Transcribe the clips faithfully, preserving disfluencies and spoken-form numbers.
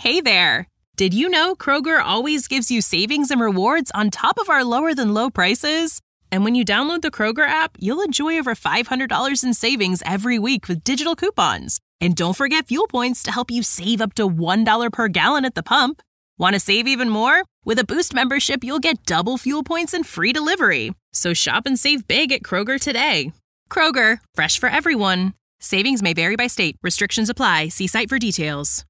Hey there! Did you know Kroger always gives you savings and rewards on top of our lower-than-low prices? And when you download the Kroger app, you'll enjoy over five hundred dollars in savings every week with digital coupons. And don't forget fuel points to help you save up to one dollar per gallon at the pump. Want to save even more? With a Boost membership, you'll get double fuel points and free delivery. So shop and save big at Kroger today. Kroger, fresh for everyone. Savings may vary by state. Restrictions apply. See site for details.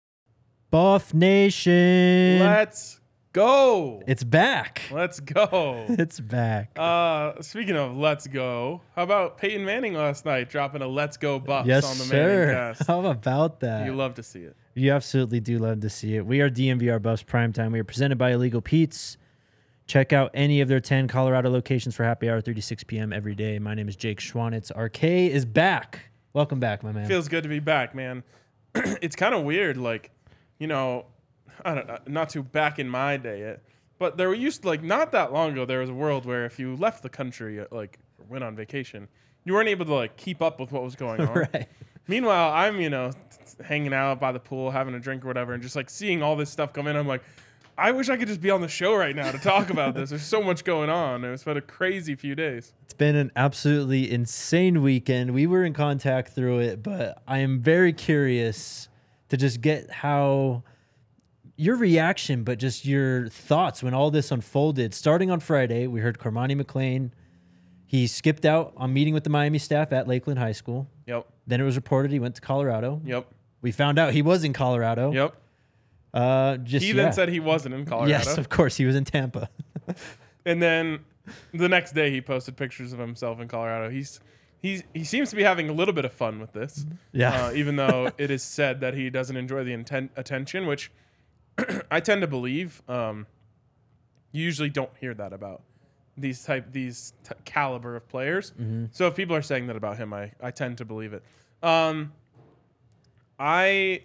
Buff Nation. Let's go. It's back. Let's go. It's back. Uh, speaking of let's go, how about Peyton Manning last night dropping a let's go buffs yes, on the sir. Manning cast? How about that? You love to see it. You absolutely do love to see it. We are D M V R Buffs Primetime. We are presented by Illegal Pete's. Check out any of their ten Colorado locations for happy hour, thirty-six p.m. every day. My name is Jake Schwanitz. R K is back. Welcome back, my man. Feels good to be back, man. It's kind of weird, like, you know, I don't know, not too back in my day yet, but there used to, like, not that long ago, there was a world where if you left the country, like, went on vacation, you weren't able to, like, keep up with what was going on. Right. Meanwhile, I'm, you know, hanging out by the pool, having a drink or whatever, and just, like, seeing all this stuff come in. I'm like, I wish I could just be on the show right now to talk about this. There's so much going on. It's been a crazy few days. It's been an absolutely insane weekend. We were in contact through it, but I am very curious to just get how your reaction, but just your thoughts when all this unfolded. Starting on Friday, we heard Cormani McClain. He skipped out on meeting with the Miami staff at Lakeland High School. Yep. Then it was reported he went to Colorado. Yep. We found out he was in Colorado. Yep. Uh, just He yeah. then said he wasn't in Colorado. Yes, of course. He was in Tampa. And then the next day he posted pictures of himself in Colorado. He's he's he seems to be having a little bit of fun with this. Yeah. Uh, even though it is said that he doesn't enjoy the intent attention, which I tend to believe. Um, you usually don't hear that about these type these t- caliber of players. Mm-hmm. So if people are saying that about him, I, I tend to believe it. Um, I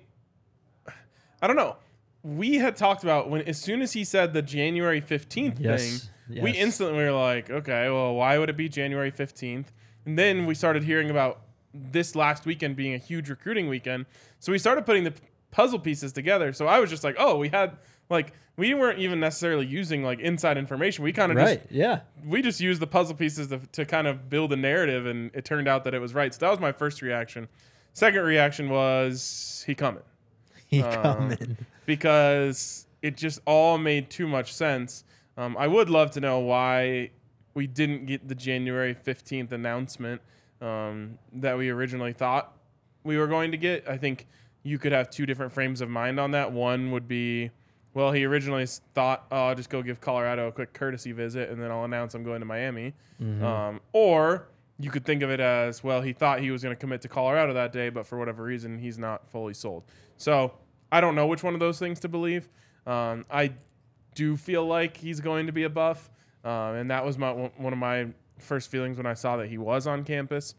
I don't know. We had talked about when as soon as he said the January fifteenth Yes, thing, yes. we instantly were like, okay, well, why would it be January fifteenth? And then we started hearing about this last weekend being a huge recruiting weekend. So we started putting the p- puzzle pieces together. So I was just like, oh, we had like we weren't even necessarily using like inside information. We kind of Right. just Yeah. we just used the puzzle pieces to, to kind of build a narrative, and it turned out that it was right. So that was my first reaction. Second reaction was he coming. He Um, coming. Because it just all made too much sense. Um, I would love to know why we didn't get the January fifteenth announcement um, that we originally thought we were going to get. I think you could have two different frames of mind on that. One would be, well, he originally thought, oh, I'll just go give Colorado a quick courtesy visit, and then I'll announce I'm going to Miami. Mm-hmm. Um, or you could think of it as, well, he thought he was going to commit to Colorado that day, but for whatever reason, he's not fully sold. So I don't know which one of those things to believe. Um, I do feel like he's going to be a Buff, um, and that was my one of my first feelings when I saw that he was on campus.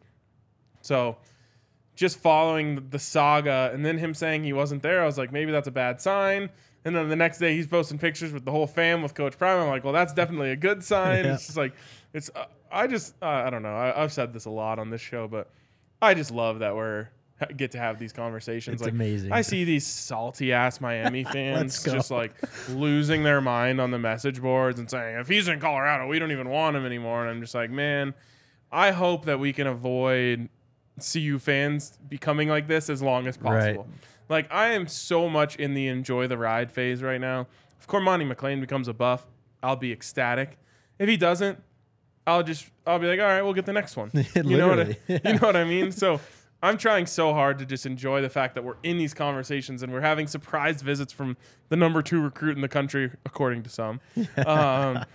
So just following the saga and then him saying he wasn't there, I was like, maybe that's a bad sign. And then the next day he's posting pictures with the whole fam with Coach Prime. I'm like, well, that's definitely a good sign. Yeah. It's just like, it's, uh, I just, uh, I don't know. I, I've said this a lot on this show, but I just love that we're get to have these conversations. It's like, amazing. I see these salty ass Miami fans go. just like losing their mind on the message boards and saying, if he's in Colorado, we don't even want him anymore. And I'm just like, man, I hope that we can avoid C U fans becoming like this as long as possible. Right. Like, I am so much in the enjoy the ride phase right now. If Cormani McClain becomes a Buff, I'll be ecstatic. If he doesn't, I'll just I'll be like, all right, we'll get the next one. You know what I, Yeah. you know what I mean? So I'm trying so hard to just enjoy the fact that we're in these conversations and we're having surprise visits from the number two recruit in the country, according to some. Um,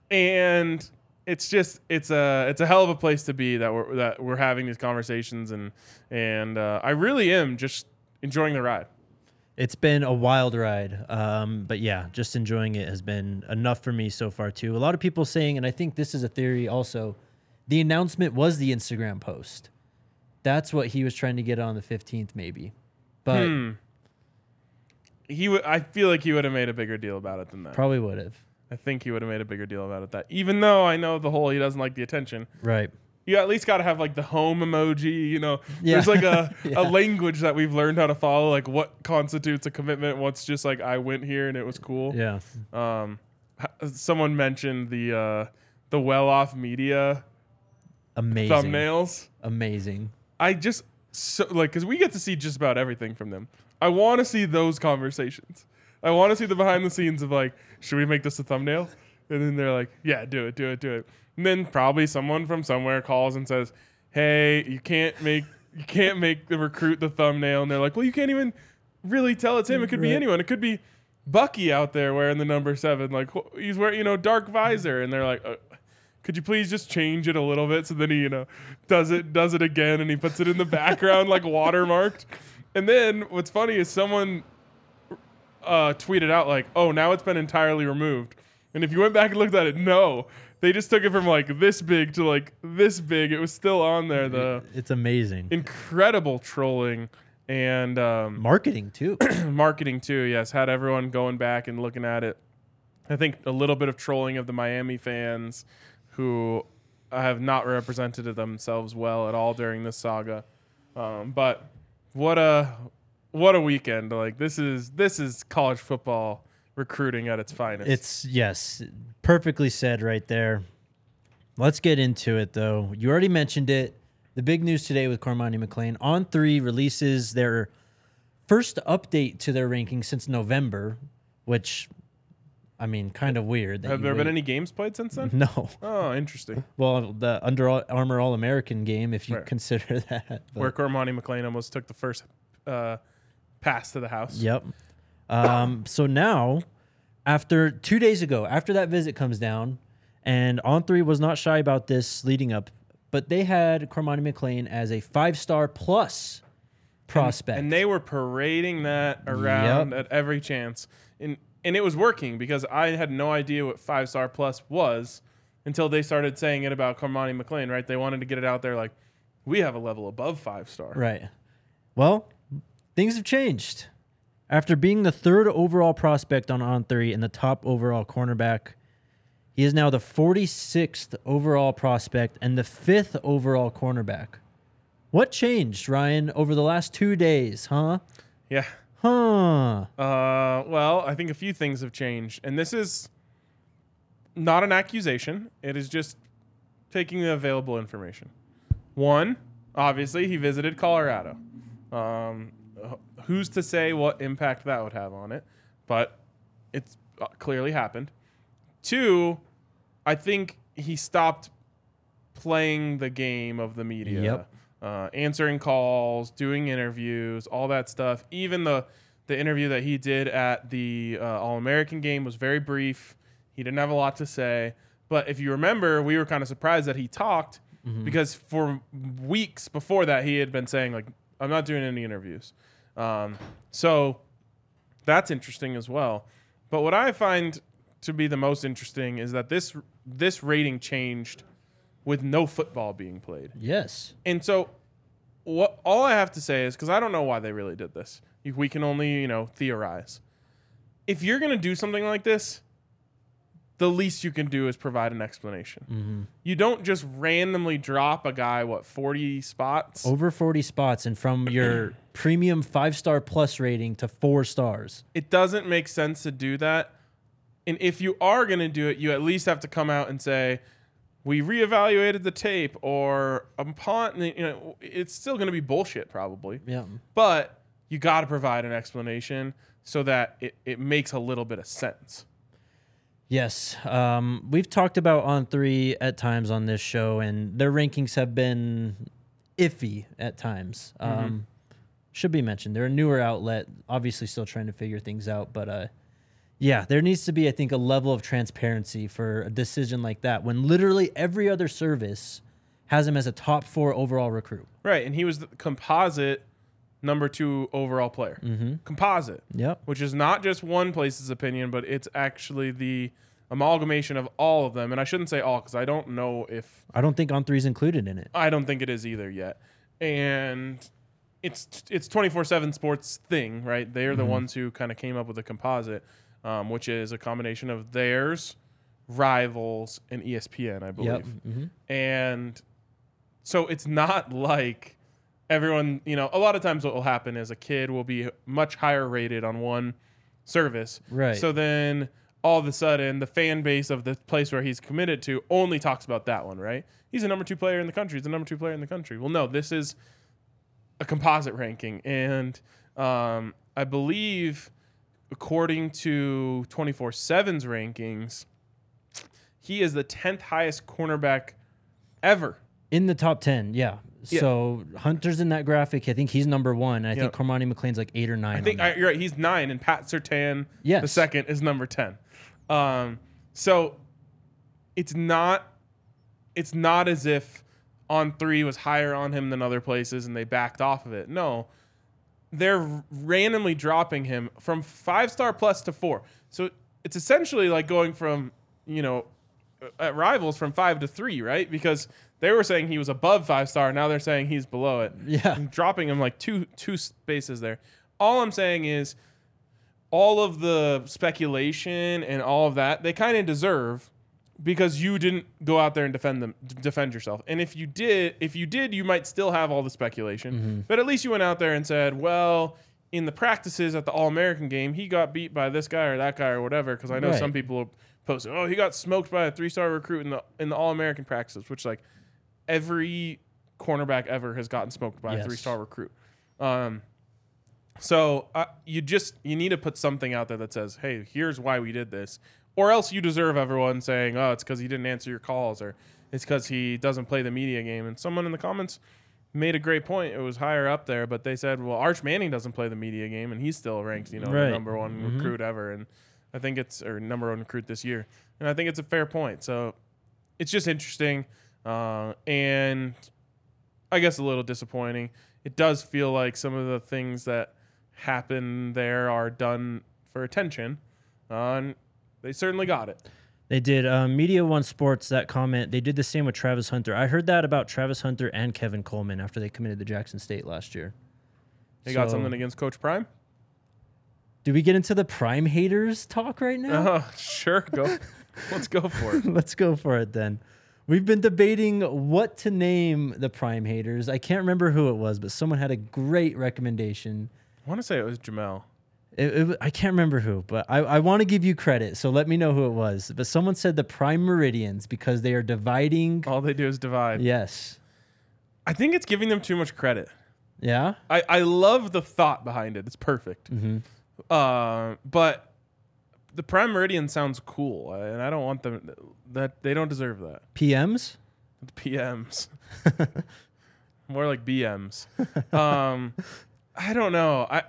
and it's just it's a it's a hell of a place to be that we're that we're having these conversations, and and uh, I really am just enjoying the ride. It's been a wild ride. Um, but yeah, just enjoying it has been enough for me so far too. A lot of people saying, and I think this is a theory also, the announcement was the Instagram post. That's what he was trying to get on the fifteenth maybe. But Hmm. He w- I feel like he would have made a bigger deal about it than that. probably would have. I think he would have made a bigger deal about it that, even though I know the whole he doesn't like the attention. Right. you at least got to have like the home emoji. You know, Yeah. there's like a, Yeah. a language that we've learned how to follow, like what constitutes a commitment. What's just like I went here and it was cool. Yeah. Um, h- someone mentioned the uh, the well-off media Amazing. thumbnails. Amazing. I just so like because we get to see just about everything from them. I want to see those conversations. I want to see the behind the scenes of like, should we make this a thumbnail? And then they're like, yeah, do it, do it, do it. And then probably someone from somewhere calls and says, hey, you can't make you can't make the recruit the thumbnail. And they're like, well, you can't even really tell it's him. It could be Right. anyone. It could be Bucky out there wearing the number seven. Like wh- he's wearing, you know, dark visor. And they're like, uh, could you please just change it a little bit? So then he, you know, does it does it again and he puts it in the background like watermarked. And then what's funny is someone uh, tweeted out like, oh, now it's been entirely removed. And if you went back and looked at it, no. They just took it from like this big to like this big. It was still on there. The It's amazing. incredible trolling and um, Marketing too. marketing too, yes. Had everyone going back and looking at it. I think a little bit of trolling of the Miami fans who have not represented themselves well at all during this saga. Um, but what a what a weekend. Like this is this is college football recruiting at its finest. It's yes, perfectly said right there. Let's get into it though. You already mentioned it. The big news today with Cormani McClain. On three releases their first update to their ranking since November, which I mean, kind of weird. that Have you there been wait- any games played since then? No. Oh, interesting. Well, the Under Armour All American game, if you Right. consider that. but- Where Cormani McClain almost took the first uh, pass to the house. Yep. Um, so now, after two days ago, after that visit comes down, and On Three was not shy about this leading up, but they had Cormani McClain as a five-star plus prospect. And they were parading that around at every chance. And and it was working because I had no idea what five star plus was until they started saying it about Cormani McClain, right? They wanted to get it out there like, we have a level above five star. Right. Well, things have changed. After being the third overall prospect on On Three and the top overall cornerback, he is now the forty-sixth overall prospect and the fifth overall cornerback. What changed, Ryan, over the last two days, huh? Yeah. Huh. Uh, well, I think a few things have changed. And this is not an accusation. It is just taking the available information. One, obviously, he visited Colorado. Um, who's to say what impact that would have on it? But it's uh, clearly happened. Two, I think he stopped playing the game of the media. Yep. Uh, answering calls, doing interviews, all that stuff. Even the the interview that he did at the uh, All-American game was very brief. He didn't have a lot to say. But if you remember, we were kind of surprised that he talked Mm-hmm. because for weeks before that, he had been saying, like, I'm not doing any interviews. Um, so that's interesting as well. But what I find to be the most interesting is that this this rating changed with no football being played. Yes. And so what all I have to say is, because I don't know why they really did this. We can only, you know, theorize. If you're going to do something like this, the least you can do is provide an explanation. Mm-hmm. You don't just randomly drop a guy, what, forty spots? Over forty spots and from your premium five-star plus rating to four stars. It doesn't make sense to do that. And if you are going to do it, you at least have to come out and say, we reevaluated the tape, or upon, you know, it's still going to be bullshit probably. Yeah. But you got to provide an explanation so that it, it makes a little bit of sense. Yes. Um, we've talked about On Three at times on this show, and their rankings have been iffy at times. Um, Mm-hmm. Should be mentioned. They're a newer outlet, obviously still trying to figure things out. But uh, yeah, there needs to be, I think, a level of transparency for a decision like that when literally every other service has him as a top four overall recruit. Right. And he was the composite number two overall player. Mm-hmm. Composite. Yep. Which is not just one place's opinion, but it's actually the amalgamation of all of them. And I shouldn't say all because I don't know if I don't think On Three is included in it. I don't think it is either yet. And it's it's twenty-four seven Sports thing, right? They're Mm-hmm. the ones who kind of came up with the composite, um, which is a combination of theirs, Rivals, and E S P N, I believe. Yep. Mm-hmm. And so it's not like everyone, you know, a lot of times what will happen is a kid will be much higher rated on one service. Right. So then all of a sudden the fan base of the place where he's committed to only talks about that one, right? He's a number two player in the country. He's the number two player in the country. Well, no, this is a composite ranking. And um, I believe according to twenty-four seven's rankings, he is the tenth highest cornerback ever. In the top ten, yeah. Yeah. So Hunter's in that graphic. I think he's number one. And I Yep. think Cormani McLean's like eight or nine. I think on I, that. you're right. He's nine, and Pat Surtain, Yes. the second, is number ten. Um, so it's not it's not as if on three was higher on him than other places, and they backed off of it. No, they're randomly dropping him from five star plus to four. So it's essentially like going from you know at Rivals from five to three, right? Because they were saying he was above five star. Now they're saying he's below it. Yeah. And dropping him like two two spaces there. All I'm saying is all of the speculation and all of that, they kind of deserve because you didn't go out there and defend them, d- defend yourself. And if you did, if you did, you might still have all the speculation. Mm-hmm. But at least you went out there and said, well, in the practices at the All-American game, he got beat by this guy or that guy or whatever. Because I know Right. some people posted, oh, he got smoked by a three-star recruit in the in the All-American practices, which like every cornerback ever has gotten smoked by Yes. a three-star recruit. Um, so uh, you just you need to put something out there that says, "Hey, here's why we did this," or else you deserve everyone saying, "Oh, it's because he didn't answer your calls," or "It's because he doesn't play the media game." And someone in the comments made a great point. It was higher up there, but they said, "Well, Arch Manning doesn't play the media game, and he's still ranked, you know, Right. the number one Mhm. recruit ever." And I think it's or number one recruit this year, and I think it's a fair point. So it's just interesting, uh, and I guess a little disappointing. It does feel like some of the things that happen there are done for attention, uh, and they certainly got it. They did. Um, Media One Sports, that comment, they did the same with Travis Hunter. I heard that about Travis Hunter and Kevin Coleman after they committed to Jackson State last year. They got So- something against Coach Prime? Do we get into the Prime haters talk right now? Uh, sure, go. Let's go for it. Let's go for it then. We've been debating what to name the Prime haters. I can't remember who it was, but someone had a great recommendation. I want to say it was Jamel. It, it, I can't remember who, but I, I want to give you credit, so let me know who it was. But someone said the Prime Meridians because they are dividing. All they do is divide. Yes. I think it's giving them too much credit. Yeah? I, I love the thought behind it. It's perfect. Mm-hmm. Uh, but the Prime Meridian sounds cool, uh, and I don't want them. That they don't deserve that. P Ms? The P Ms, more like B Ms. Um, I don't know. I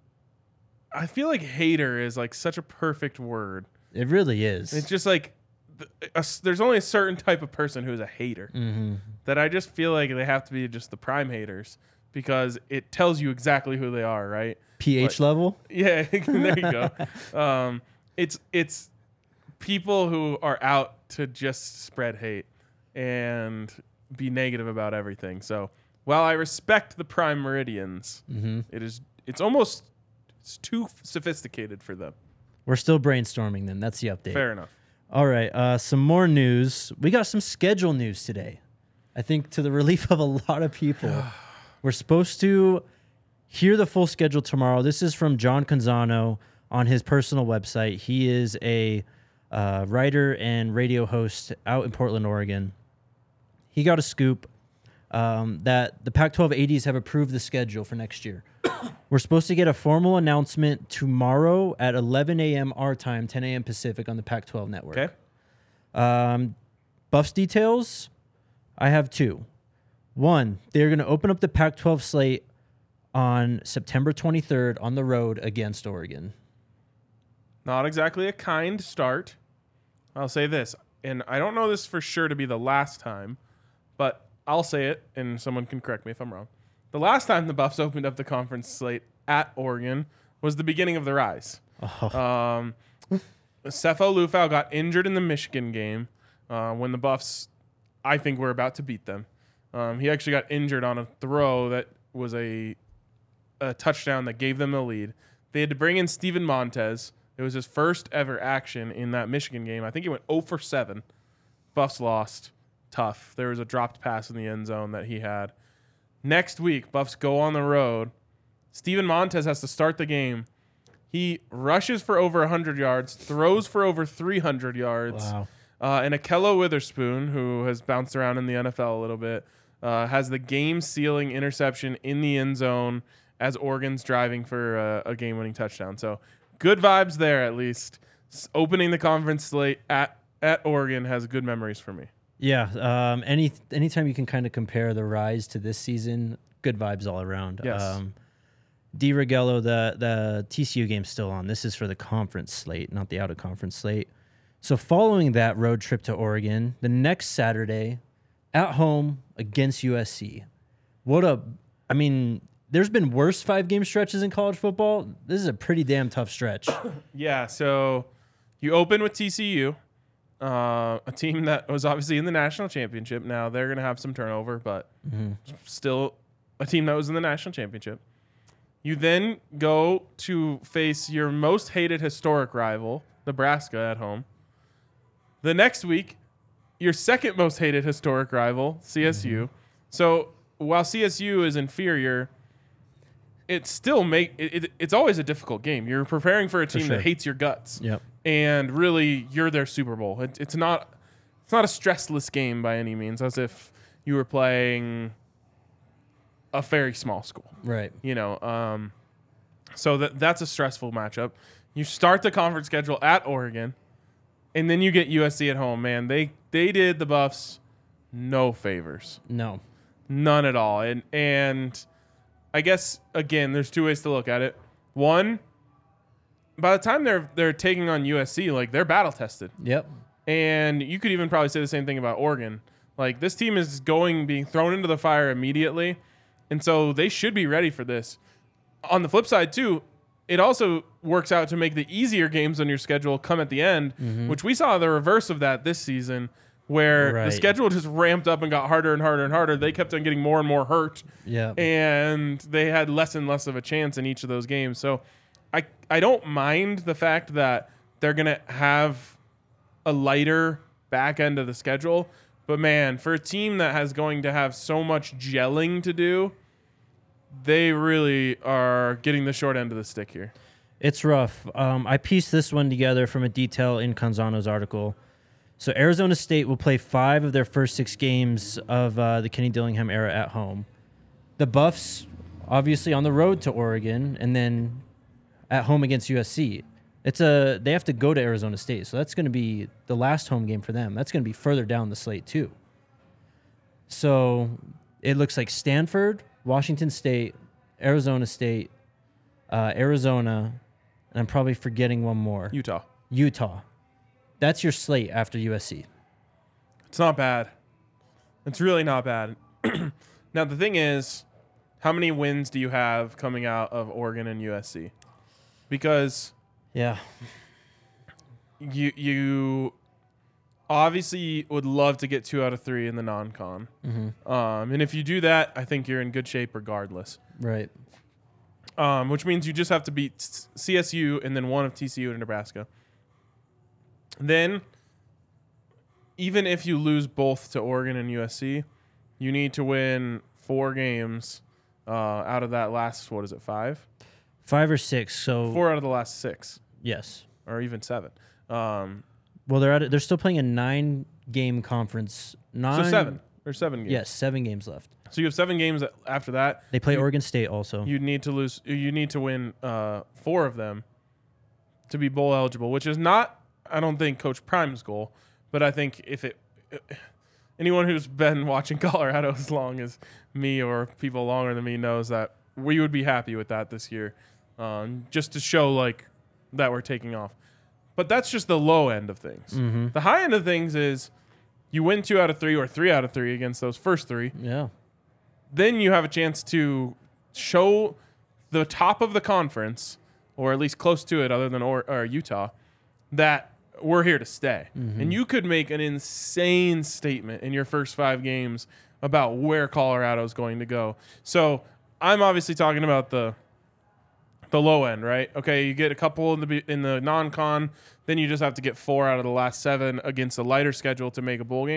I feel like hater is like such a perfect word. It really is. It's just like th- a s there's only a certain type of person who's a hater. Mm-hmm. That I just feel like they have to be just the Prime haters because it tells you exactly who they are, right? pH Like- level? Yeah, there you go. Um, it's it's people who are out to just spread hate and be negative about everything. So while I respect the Prime Meridians, Mm-hmm. it is it's almost it's too sophisticated for them. We're still brainstorming them. That's the update. Fair enough. All right. Uh, some more news. We got some schedule news today. I think to the relief of a lot of people. We're supposed to hear the full schedule tomorrow. This is from John Canzano on his personal website. He is a uh, writer and radio host out in Portland, Oregon. He got a scoop um, that the Pac twelve A Ds have approved the schedule for next year. We're supposed to get a formal announcement tomorrow at eleven a.m. our time, ten a.m. Pacific on the Pac twelve network. Okay. Um, Buffs details, I have two. One, they're going to open up the Pac twelve slate on September twenty-third on the road against Oregon. Not exactly a kind start. I'll say this, and I don't know this for sure to be the last time, but I'll say it, and someone can correct me if I'm wrong. The last time the Buffs opened up the conference slate at Oregon was the beginning of the rise. Oh. Um, Sefo Lufau got injured in the Michigan game uh, when the Buffs, I think, were about to beat them. Um, he actually got injured on a throw that was a, a touchdown that gave them the lead. They had to bring in Steven Montez. It was his first ever action in that Michigan game. I think he went zero for seven. Buffs lost. tough. There was a dropped pass in the end zone that he had. Next week, Buffs go on the road. Steven Montez has to start the game. He rushes for over one hundred yards, throws for over three hundred yards. Wow. Uh, and Akello Witherspoon, who has bounced around in the N F L a little bit, uh, has the game-sealing interception in the end zone as Oregon's driving for a, a game-winning touchdown. So good vibes there, at least. S- opening the conference slate at, at Oregon has good memories for me. Yeah. Um, any anytime you can kind of compare the rise to this season, good vibes all around. Yes. Um, D. Rigello, the the T C U game's still on. This is for the conference slate, not the out-of-conference slate. So following that road trip to Oregon, the next Saturday, at home against U S C. What a, I mean, there's been worse five-game stretches in college football. This is a pretty damn tough stretch. Yeah, so you open with T C U, uh, a team that was obviously in the national championship. Now they're going to have some turnover, but Mm-hmm. still a team that was in the national championship. You then go to face your most hated historic rival, Nebraska, at home. The next week, your second most hated historic rival, C S U. Mm-hmm. So while C S U is inferior, it still make it, it, it's always a difficult game. You're preparing for a team for sure. that hates your guts. Yep. And really, you're their Super Bowl. It, it's not it's not a stressless game by any means, as if you were playing a very small school. Right. You know, um, so that that's a stressful matchup. You start the conference schedule at Oregon, and then you get U S C at home. Man, they they did the Buffs no favors. No. None at all. And and I guess, again, there's two ways to look at it. One, by the time they're they're taking on U S C, like, they're battle tested. Yep. And you could even probably say the same thing about Oregon. Like, this team is going being thrown into the fire immediately, and so they should be ready for this. On the flip side, too, it also works out to make the easier games on your schedule come at the end, mm-hmm. which we saw the reverse of that this season, where right. the schedule just ramped up and got harder and harder and harder. They kept on getting more and more hurt, yeah, and they had less and less of a chance in each of those games. So I I don't mind the fact that they're going to have a lighter back end of the schedule, but, man, for a team that has going to have so much gelling to do, they really are getting the short end of the stick here. It's rough. Um, I pieced this one together from a detail in Canzano's article. So Arizona State will play five of their first six games of uh, the Kenny Dillingham era at home. The Buffs, obviously, on the road to Oregon, and then at home against U S C. It's a they have to go to Arizona State, so that's going to be the last home game for them. That's going to be further down the slate too. So it looks like Stanford, Washington State, Arizona State, uh, Arizona, and I'm probably forgetting one more. Utah. Utah. That's your slate after U S C. It's not bad. It's really not bad. Now, the thing is, how many wins do you have coming out of Oregon and U S C? Because yeah, you you obviously would love to get two out of three in the non-con. Mm-hmm. Um, and if you do that, I think you're in good shape regardless. Right. Um, which means you just have to beat C S U and then one of T C U and Nebraska. Then, even if you lose both to Oregon and U S C, you need to win four games uh, out of that last, what is it, five? Five or six. So Four out of the last six. Yes. Or even seven. Um, well, they're at a, they're still playing a nine-game conference. Nine, so seven. There's seven games. Yes, seven games left. So you have seven games after that. They play you, Oregon State also. You need to lose. You need to win uh, four of them to be bowl eligible, which is not, I don't think, Coach Prime's goal. But I think if it, anyone who's been watching Colorado as long as me or people longer than me knows that we would be happy with that this year, um, just to show like that we're taking off. But that's just the low end of things. Mm-hmm. The high end of things is you win two out of three or three out of three against those first three. Yeah. Then you have a chance to show the top of the conference, or at least close to it, other than or, or Utah, that we're here to stay. Mm-hmm. And you could make an insane statement in your first five games about where Colorado is going to go. So I'm obviously talking about the the low end, right? Okay, you get a couple in the in the non-con, then you just have to get four out of the last seven against a lighter schedule to make a bowl game.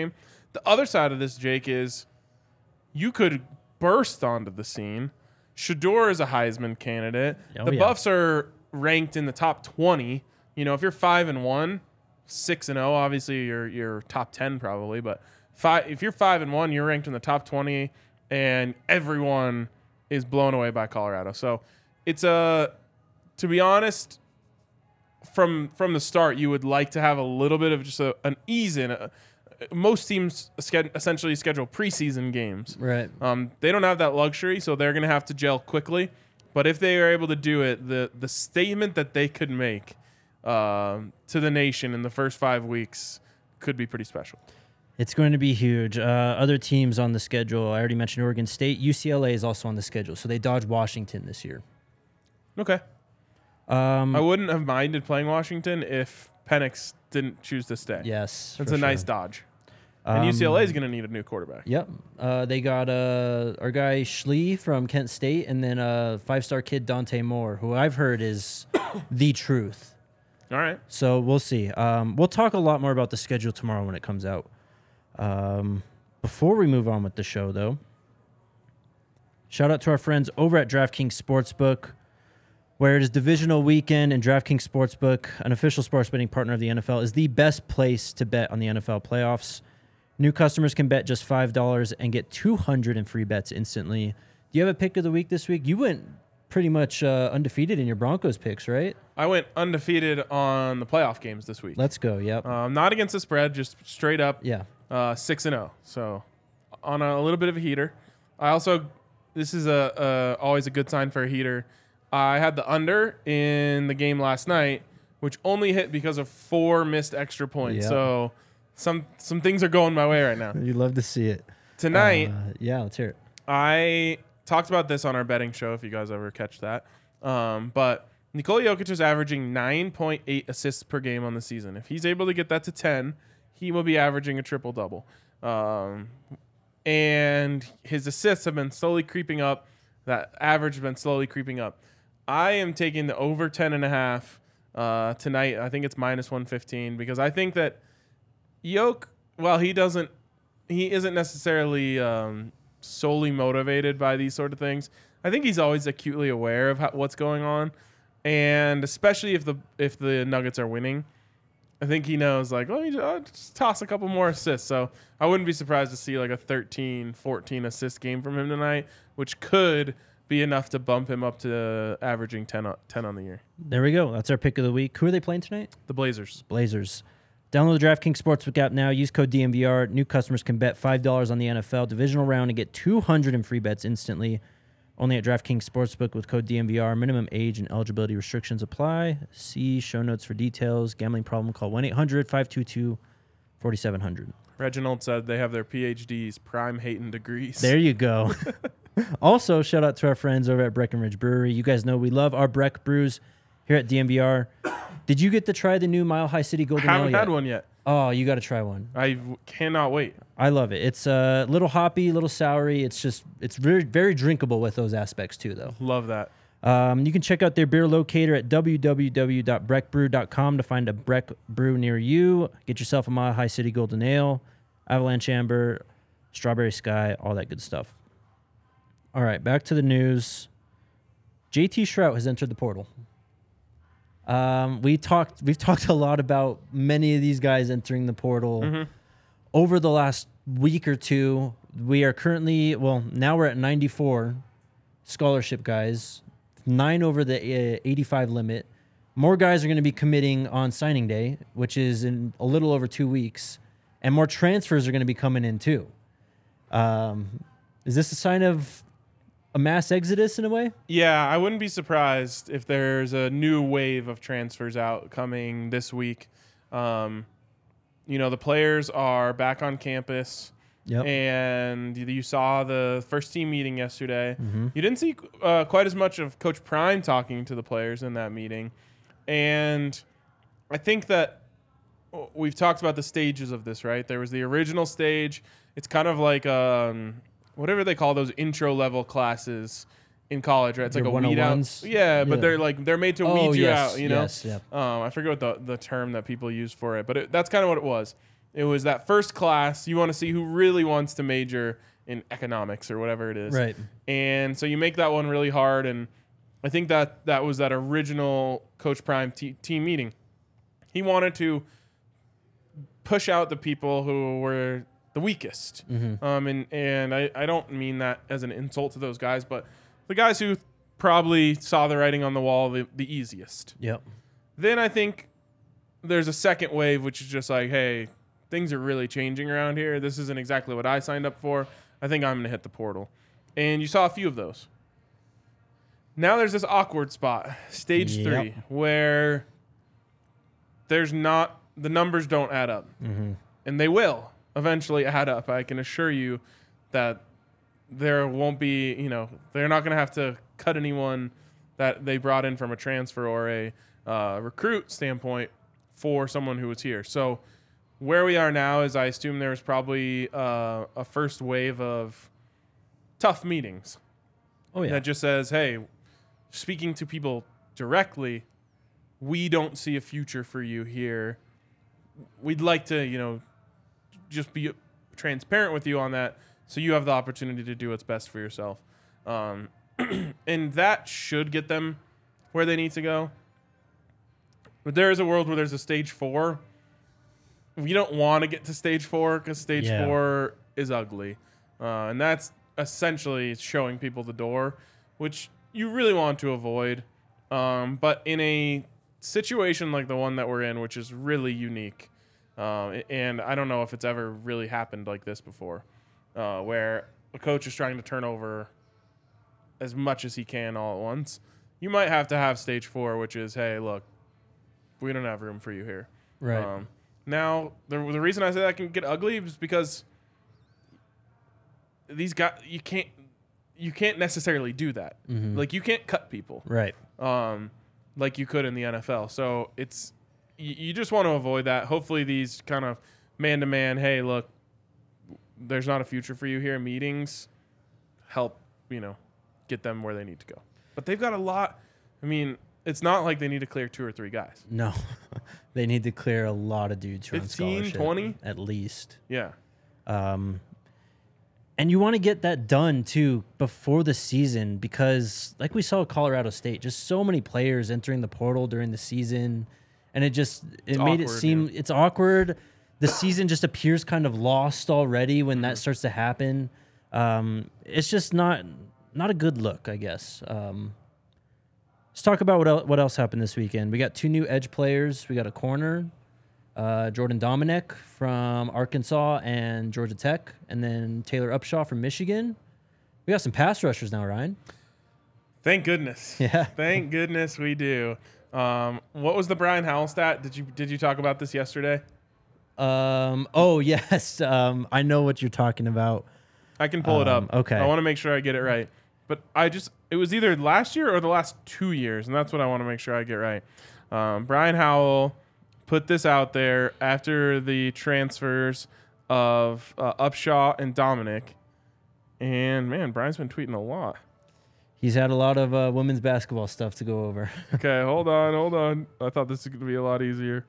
The other side of this, Jake, is you could burst onto the scene. Shedeur is a Heisman candidate. Oh, the yeah. Buffs are ranked in the top twenty. You know, if you're five and one, six and zero, obviously you're you're top ten probably. But five, if you're five and one, you're ranked in the top twenty, and everyone is blown away by Colorado. So it's a, to be honest, from from the start, you would like to have a little bit of just a, an ease in. A, most teams sched- essentially schedule preseason games. Right. Um, they don't have that luxury, so they're going to have to gel quickly. But if they are able to do it, the the statement that they could make uh, to the nation in the first five weeks could be pretty special. It's going to be huge. Uh, other teams on the schedule, I already mentioned Oregon State. U C L A is also on the schedule, so they dodged Washington this year. Okay. Um, I wouldn't have minded playing Washington if Penix didn't choose to stay. yes. That's for a nice sure. dodge. And Um, U C L A is going to need a new quarterback. Yep. Uh, they got uh, our guy Schlee from Kent State, and then a five-star kid, Dante Moore, who I've heard is the truth. All right. So we'll see. Um, we'll talk a lot more about the schedule tomorrow when it comes out. Um, before we move on with the show, though, shout out to our friends over at DraftKings Sportsbook, where it is divisional weekend, and DraftKings Sportsbook, an official sports betting partner of the N F L, is the best place to bet on the N F L playoffs. New customers can bet just five dollars and get two hundred in free bets instantly. Do you have a pick of the week this week? You went pretty much uh, undefeated in your Broncos picks, right? I went undefeated on the playoff games this week. Let's go. Yep. Um, not against the spread, just straight up yeah. uh, six and zero. So on a, a little bit of a heater. I also, this is a, a always a good sign for a heater. I had the under in the game last night, which only hit because of four missed extra points. Yep. So some some things are going my way right now. You love to see it. Tonight, Uh, yeah, let's hear it. I talked about this on our betting show, if you guys ever catch that. Um, but Nikola Jokic is averaging nine point eight assists per game on the season. If he's able to get that to ten, he will be averaging a triple-double. Um, and his assists have been slowly creeping up. That average has been slowly creeping up. I am taking the over ten and a half uh, tonight. I think it's minus one fifteen because I think that Yoke, while he doesn't, he isn't necessarily um, solely motivated by these sort of things. I think he's always acutely aware of how, what's going on, and especially if the if the Nuggets are winning, I think he knows like, let me just, I'll just toss a couple more assists. So I wouldn't be surprised to see like a thirteen, fourteen assist game from him tonight, which could be enough to bump him up to averaging ten on, ten on the year. There we go. That's our pick of the week. Who are they playing tonight? The Blazers. Blazers. Download the DraftKings Sportsbook app now. Use code D M V R. New customers can bet five dollars on the N F L divisional round and get two hundred in free bets instantly. Only at DraftKings Sportsbook with code D M V R. Minimum age and eligibility restrictions apply. See show notes for details. Gambling problem, call one eight hundred five two two four seven zero zero. Reginald said they have their P H Ds, prime hating degrees. There you go. Also, shout out to our friends over at Breckenridge Brewery. You guys know we love our Breck brews here at D M V R. Did you get to try the new Mile High City Golden Ale Haven't yet? had one yet. Oh, you got to try one. I w- cannot wait. I love it. It's a uh, little hoppy, little soury. It's just, it's very, very drinkable with those aspects too, though. Love that. Um, you can check out their beer locator at w w w dot breck brew dot com to find a Breck brew near you. Get yourself a Mile High City Golden Ale, Avalanche Amber, Strawberry Sky, all that good stuff. All right, back to the news. J T Shrout has entered the portal. Um, we talked. We've talked a lot about many of these guys entering the portal Mm-hmm. over the last week or two. We are currently, well, now we're at ninety-four scholarship guys, nine over the uh, eighty-five limit. More guys are going to be committing on signing day, which is in a little over two weeks, and more transfers are going to be coming in too. Um, is this a sign of a mass exodus in a way? Yeah, I wouldn't be surprised if there's a new wave of transfers out coming this week. Um, you know, the players are back on campus. Yep. And you saw the first team meeting yesterday. Mm-hmm. You didn't see uh, quite as much of Coach Prime talking to the players in that meeting. And I think that we've talked about the stages of this, right? There was the original stage. It's kind of like um, whatever they call those intro level classes in college, right? It's Your like a weed out. one-on-ones? Yeah, but Yeah. they're like they're made to Oh, weed you yes, out, you know? yes, yep. Um, I forget what the, the term that people use for it, but it, that's kind of what it was. It was that first class. You want to see who really wants to major in economics or whatever it is. Right. And so you make that one really hard. And I think that that was that original Coach Prime t- team meeting. He wanted to push out the people who were the weakest. Mm-hmm. Um, and and I, I don't mean that as an insult to those guys, but the guys who probably saw the writing on the wall the, the easiest. Yep. Then I think there's a second wave, which is just like, hey, things are really changing around here. This isn't exactly what I signed up for. I think I'm going to hit the portal. And you saw a few of those. Now there's this awkward spot, stage Yep. three, where there's not, the numbers don't add up. Mm-hmm. And they will eventually add up. I can assure you that there won't be, you know, they're not going to have to cut anyone that they brought in from a transfer or a uh, recruit standpoint for someone who was here. So where we are now is I assume there's probably uh, a first wave of tough meetings. Oh, yeah. That just says, hey, speaking to people directly, we don't see a future for you here. We'd like to, you know, just be transparent with you on that so you have the opportunity to do what's best for yourself. Um, and that should get them where they need to go. But there is a world where there's a stage four. We don't want to get to stage four because stage Yeah. four is ugly. Uh, and that's essentially showing people the door, which you really want to avoid. Um, but in a situation like the one that we're in, which is really unique, uh, and I don't know if it's ever really happened like this before, uh, where a coach is trying to turn over as much as he can all at once, you might have to have stage four, which is, hey, look, we don't have room for you here. Right. Um, now, the, the reason I say that can get ugly is because these guys, you can't, you can't necessarily do that. Mm-hmm. Like, you can't cut people, Right. um, like you could in the N F L. So it's, you, you just want to avoid that. Hopefully, these kind of man-to-man, hey, look, there's not a future for you here meetings help, you know, get them where they need to go. But they've got a lot. I mean, it's not like they need to clear two or three guys. No. They need to clear a lot of dudes from fifteen, scholarship. twenty At least. Yeah. Um, and you want to get that done, too, before the season because, like we saw at Colorado State, just so many players entering the portal during the season. And it just it It's made it awkward, seem yeah. it's awkward. The season just appears kind of lost already when that starts to happen. Um, it's just not not a good look, I guess. Um, let's talk about what el- what else happened this weekend. We got two new edge players. We got a corner, uh, Jordan Dominic from Arkansas and Georgia Tech, and then Taylor Upshaw from Michigan. We got some pass rushers now, Ryan. Thank goodness. Yeah. Thank goodness we do. Um, what was the Brian Howell stat? Did you did you talk about this yesterday? Um, oh, yes. Um, I know what you're talking about. I can pull it Um, up. okay. I want to make sure I get it right. But I just, it was either last year or the last two years, and that's what I want to make sure I get right. Um, Brian Howell put this out there after the transfers of uh, Upshaw and Dominic. And, man, Brian's been tweeting a lot. He's had a lot of uh, women's basketball stuff to go over. Okay, hold on, hold on. I thought this was going to be a lot easier.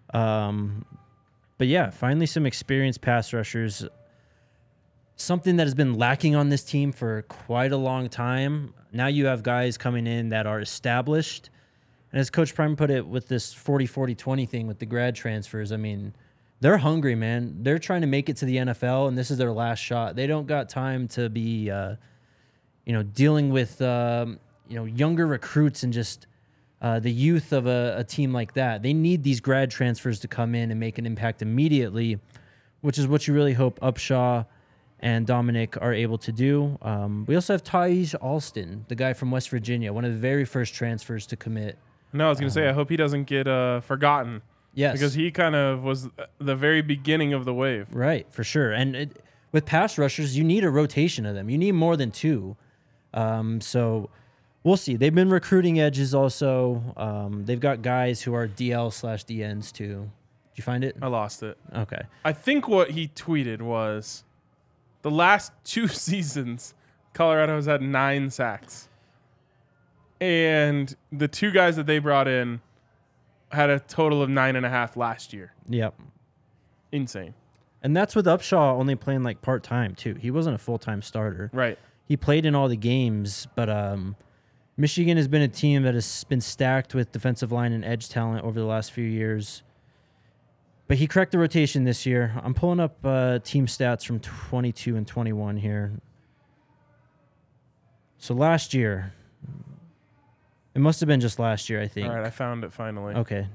Um, but yeah, finally some experienced pass rushers. Something that has been lacking on this team for quite a long time. Now you have guys coming in that are established. And as Coach Prime put it with this forty forty twenty thing with the grad transfers, I mean, they're hungry, man. They're trying to make it to the N F L, and this is their last shot. They don't got time to be, uh, you know, dealing with, um, you know, younger recruits and just uh, the youth of a, a team like that. They need these grad transfers to come in and make an impact immediately, which is what you really hope Upshaw and Dominic are able to do. Um, we also have Taj Alston, the guy from West Virginia, one of the very first transfers to commit. No, I was going to say, I hope he doesn't get uh, forgotten. Yes. Because he kind of was the very beginning of the wave. Right, for sure. And it, with pass rushers, you need a rotation of them. You need more than two. Um, so we'll see. They've been recruiting edges also. Um, they've got guys who are D L slash D Ns too. Did you find it? I lost it. Okay. I think what he tweeted was the last two seasons, Colorado has had nine sacks. And the two guys that they brought in had a total of nine and a half last year. Yep. insane. And that's with Upshaw only playing like part time too. He wasn't a full time starter. Right. He played in all the games, but um, Michigan has been a team that has been stacked with defensive line and edge talent over the last few years. But he cracked the rotation this year. I'm pulling up uh, team stats from twenty-two and twenty-one here. So last year, it must have been just last year, I think. All right, I found it finally. Okay.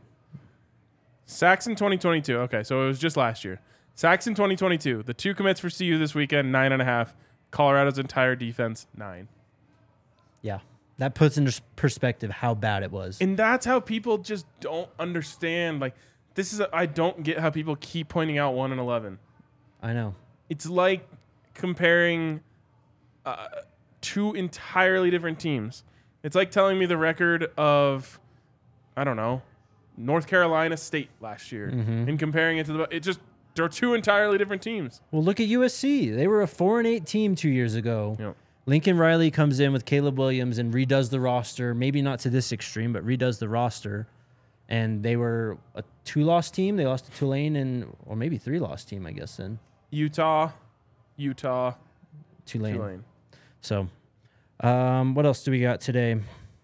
Sacks in twenty twenty-two. Okay, so it was just last year. Sacks in twenty twenty-two. The two commits for C U this weekend, nine and a half. Colorado's entire defense, nine. Yeah. That puts into perspective how bad it was. And that's how people just don't understand. Like, this is, a, I don't get how people keep pointing out one and eleven. I know. It's like comparing uh, two entirely different teams. It's like telling me the record of, I don't know, North Carolina State last year Mm-hmm. and comparing it to the, it just, they're two entirely different teams. Well, look at U S C. They were a four and eight team two years ago. Yep. Lincoln Riley comes in with Caleb Williams and redoes the roster. Maybe not to this extreme, but redoes the roster. And they were a two-loss team. They lost to Tulane and, or maybe three-loss team, I guess then. Utah, Utah, Tulane. Tulane. So, um, what else do we got today?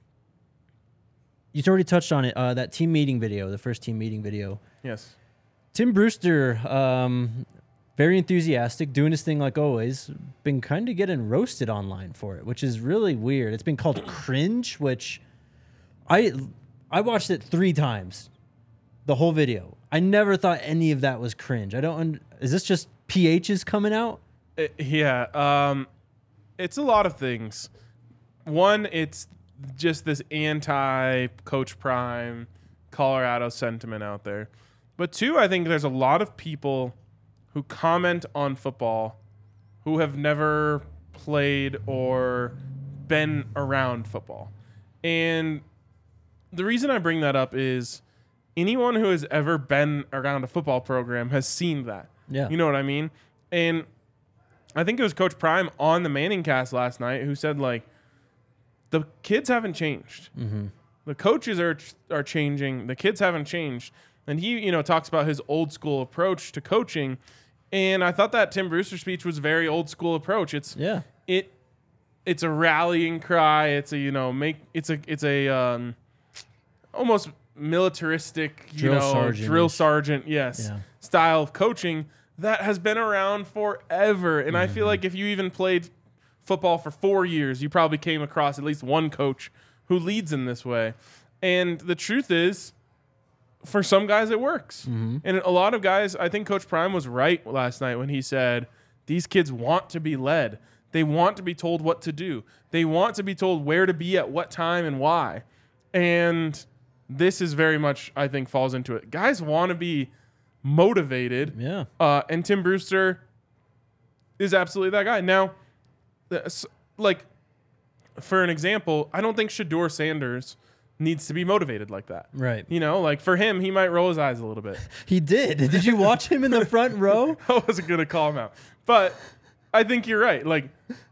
You already touched on it. Uh, that team meeting video, the first team meeting video. Yes. Tim Brewster, um, very enthusiastic, doing his thing like always. Been kind of getting roasted online for it, which is really weird. It's been called cringe, which I I watched it three times, the whole video. I never thought any of that was cringe. I don't. Un- is this just P H's coming out? It, yeah. Um, it's a lot of things. One, it's just this anti-Coach Prime, Colorado sentiment out there. But two, I think there's a lot of people who comment on football who have never played or been around football. And the reason I bring that up is anyone who has ever been around a football program has seen that. Yeah. You know what I mean? And I think it was Coach Prime on the Manning cast last night who said, like, the kids haven't changed. Mm-hmm. The coaches are are changing. The kids haven't changed. And he, you know, talks about his old school approach to coaching. And I thought that Tim Brewster speech was a very old school approach. It's Yeah. it it's a rallying cry. It's a, you know, make it's a it's a um, almost militaristic, you Drill know, sergeant-ish. drill sergeant, yes, Yeah. style of coaching that has been around forever. And I feel like if you even played football for four years, you probably came across at least one coach who leads in this way. And the truth is, for some guys, it works. Mm-hmm. And a lot of guys, I think Coach Prime was right last night when he said, these kids want to be led. They want to be told what to do. They want to be told where to be at what time and why. And this is very much, I think, falls into it. Guys want to be motivated. Yeah. Uh, and Tim Brewster is absolutely that guy. Now, this- like, for an example, I don't think Shedeur Sanders needs to be motivated like that. Right. You know, like for him, he might roll his eyes a little bit. He did. Did you watch him in the front row? I wasn't going to call him out. But I think you're right. Like,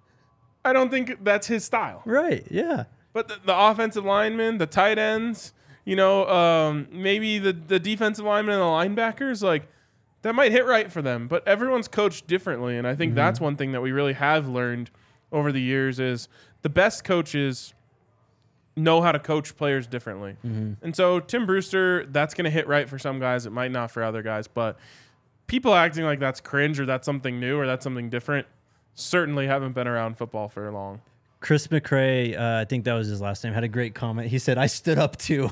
I don't think that's his style. Right. Yeah. But the, the offensive linemen, the tight ends, you know, um, maybe the, the defensive linemen and the linebackers, like, that might hit right for them. But everyone's coached differently. And I think mm-hmm. that's one thing that we really have learned over the years is the best coaches know how to coach players differently. Mm-hmm. And so Tim Brewster, that's going to hit right for some guys. It might not for other guys. But people acting like that's cringe or that's something new or that's something different certainly haven't been around football for long. Chris McCray, uh, I think that was his last name, had a great comment. He said, I stood up too.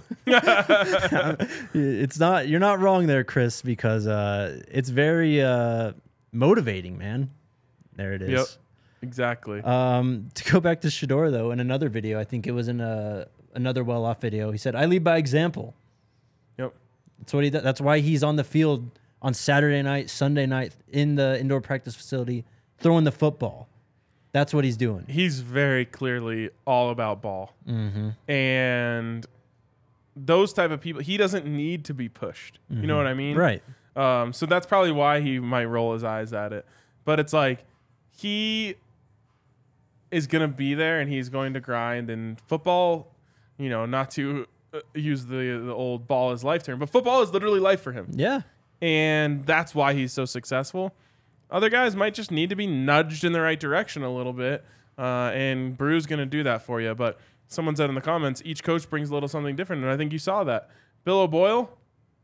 It's not, you're not wrong there, Chris, because uh, it's very uh, motivating, man. There it is. Yep, exactly. Um, to go back to Shedeur, though, in another video, I think it was in a, another well-off video, he said, I lead by example. Yep. That's what he does. That's why he's on the field on Saturday night, Sunday night, in the indoor practice facility, throwing the football. That's what he's doing. He's very clearly all about ball. Mm-hmm. And those type of people, he doesn't need to be pushed. Mm-hmm. You know what I mean? Right. Um, so that's probably why he might roll his eyes at it. But it's like he is going to be there and he's going to grind. And football, you know, not to uh, use the, the old ball is life term, but football is literally life for him. Yeah. and that's why he's so successful. Other guys might just need to be nudged in the right direction a little bit, uh, and Brew's going to do that for you. But someone said in the comments, each coach brings a little something different, and I think you saw that. Bill O'Boyle,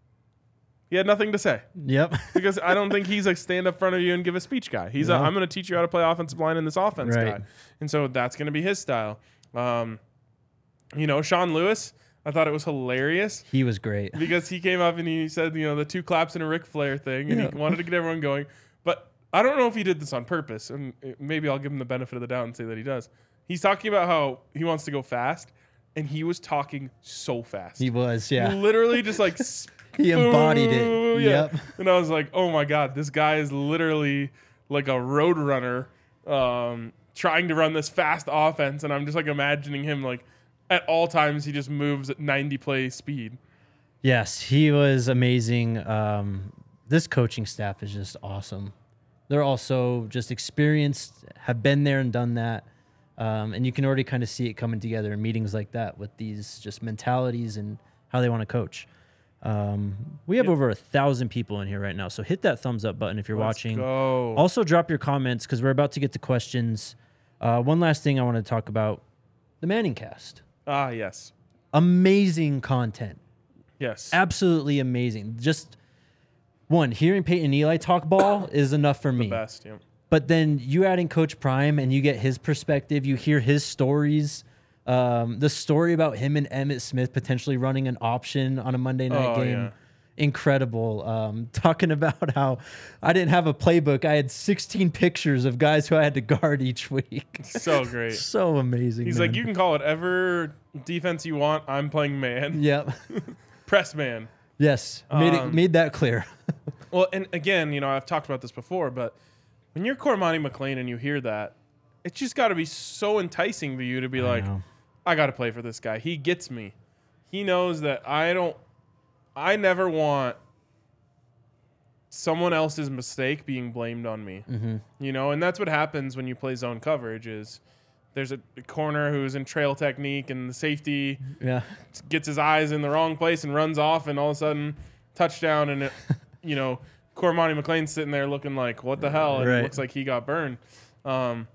he had nothing to say. Yep. Because I don't think he's a stand up front of you and give a speech guy. He's No. a, I'm going to teach you how to play offensive line in this offense Right. guy. And so that's going to be his style. Um, you know, Sean Lewis, I thought it was hilarious He was great. because he came up and he said, you know, the two claps and a Ric Flair thing, and Yeah. he wanted to get everyone going. But I don't know if he did this on purpose, and maybe I'll give him the benefit of the doubt and say that he does. He's talking about how he wants to go fast, and he was talking so fast. He was, yeah. Literally just like He embodied it. Ooh, yeah. Yep. And I was like, oh my God, this guy is literally like a road runner um, trying to run this fast offense. And I'm just like imagining him like at all times, he just moves at ninety play speed. Yes, he was amazing. Um, this coaching staff is just awesome. They're also just experienced, have been there and done that. Um, and you can already kind of see it coming together in meetings like that with these just mentalities and how they want to coach. Um, we have Yep. over a thousand people in here right now, so hit that thumbs up button if you're Let's watching. go. Also, drop your comments because we're about to get to questions. Uh, one last thing I want to talk about: the Manning Cast. Ah, yes. Amazing content, Yes. absolutely amazing. Just one, hearing Peyton and Eli talk ball is enough for me. Best. Yeah. But then you add in Coach Prime and you get his perspective. You hear his stories. Um, the story about him and Emmitt Smith potentially running an option on a Monday night Oh, game. yeah. Incredible. Um, talking about how I didn't have a playbook. I had sixteen pictures of guys who I had to guard each week. So great. So amazing. He's man. like, you can call it ever defense you want. I'm playing man. Yep. Press man. Yes. Made it Um, made that clear. Well, and again, you know, I've talked about this before, but when you're Cormani McLean and you hear that, it's just got to be so enticing to you to be like, know. I got to play for this guy. He gets me. He knows that I don't, I never want someone else's mistake being blamed on me. Mm-hmm. You know, and that's what happens when you play zone coverage is there's a corner who's in trail technique and the safety Yeah. gets his eyes in the wrong place and runs off, and all of a sudden touchdown, and it, you know, Cormani McLean's sitting there looking like, what the hell? And Right. it looks like he got burned. Um,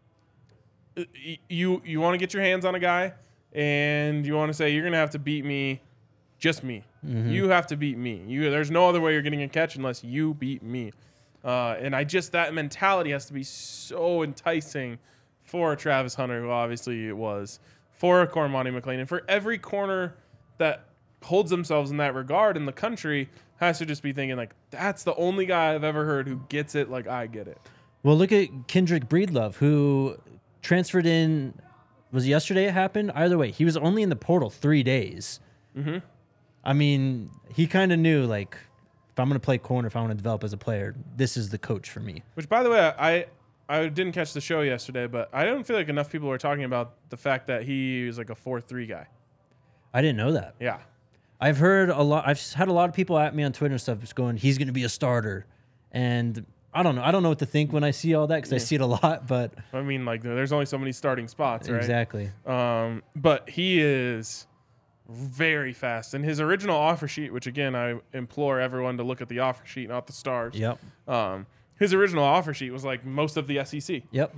y- you you want to get your hands on a guy, and you want to say, you're going to have to beat me, just me. Mm-hmm. You have to beat me. You There's no other way you're getting a catch unless you beat me. Uh, and I just, that mentality has to be so enticing for Travis Hunter, who obviously it was, for Cormani McLean, and for every corner that holds themselves in that regard in the country has to just be thinking like, that's the only guy I've ever heard who gets it like I get it. Well, look at Kendrick Breedlove, who transferred in. Was it yesterday it happened? Either way, he was only in the portal three days. Mm-hmm. I mean, he kind of knew, like, if I'm going to play corner, if I want to develop as a player, this is the coach for me. Which, by the way, I I didn't catch the show yesterday, but I don't feel like enough people are talking about the fact that he is like a four three guy. I didn't know that. Yeah. I've heard a lot. I've had a lot of people at me on Twitter and stuff just going, he's going to be a starter. And I don't know. I don't know what to think when I see all that because I see it a lot, but I mean, like, there's only so many starting spots, right? exactly. Um, but he is very fast. And his original offer sheet, which again, I implore everyone to look at the offer sheet, not the stars. Yep. Um, his original offer sheet was like most of the S E C. Yep.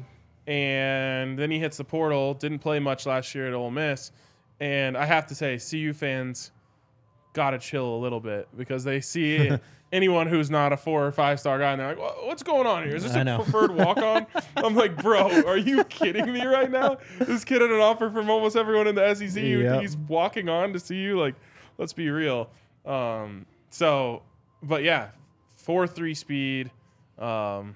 And then he hits the portal, didn't play much last year at Ole Miss. And I have to say, C U fans got to chill a little bit because they see anyone who's not a four or five star guy and they're like, "Wha- what's going on here? Is this I a know. preferred walk on?" I'm like, bro, are you kidding me right now? This kid had an offer from almost everyone in the S E C. You Yep. think he's walking on to see you? Like, let's be real. Um, so, but yeah, four three speed. Um,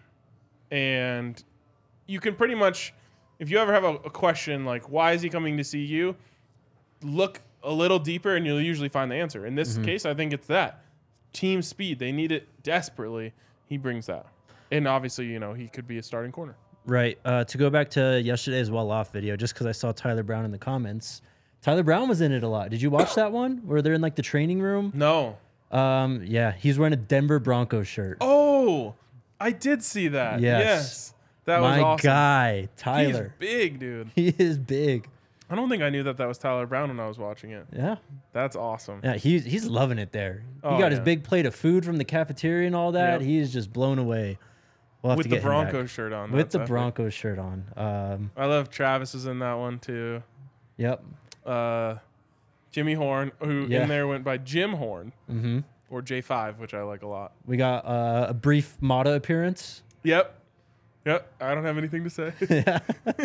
and you can pretty much, if you ever have a, a question like, why is he coming to see you? Look a little deeper and you'll usually find the answer. In this Mm-hmm. case, I think it's that. Team speed. They need it desperately. He brings that. And obviously, you know, he could be a starting corner. Right. Uh, to go back to yesterday's well off video, just because I saw Tyler Brown in the comments, Tyler Brown was in it a lot. Did you watch that one where they're in like the training room? No. Um, yeah, he's wearing a Denver Broncos shirt. Oh, I did see that. Yes. Yes. That My was awesome. guy, He's Tyler. big, dude. He is big. I don't think I knew that that was Tyler Brown when I was watching it. Yeah. That's awesome. Yeah, he's he's loving it there. He Oh, got his yeah. big plate of food from the cafeteria and all that. Yep. He's just blown away. We'll have With to the get him back. Broncos shirt on. With That's the epic. Broncos shirt on. Um, I love Travis is in that one too. yep. Uh, Jimmy Horn, who Yeah. in there went by Jim Horn Mm-hmm. or J five, which I like a lot. We got uh, a brief Mata appearance. Yep. Yep. I don't have anything to say. Yeah.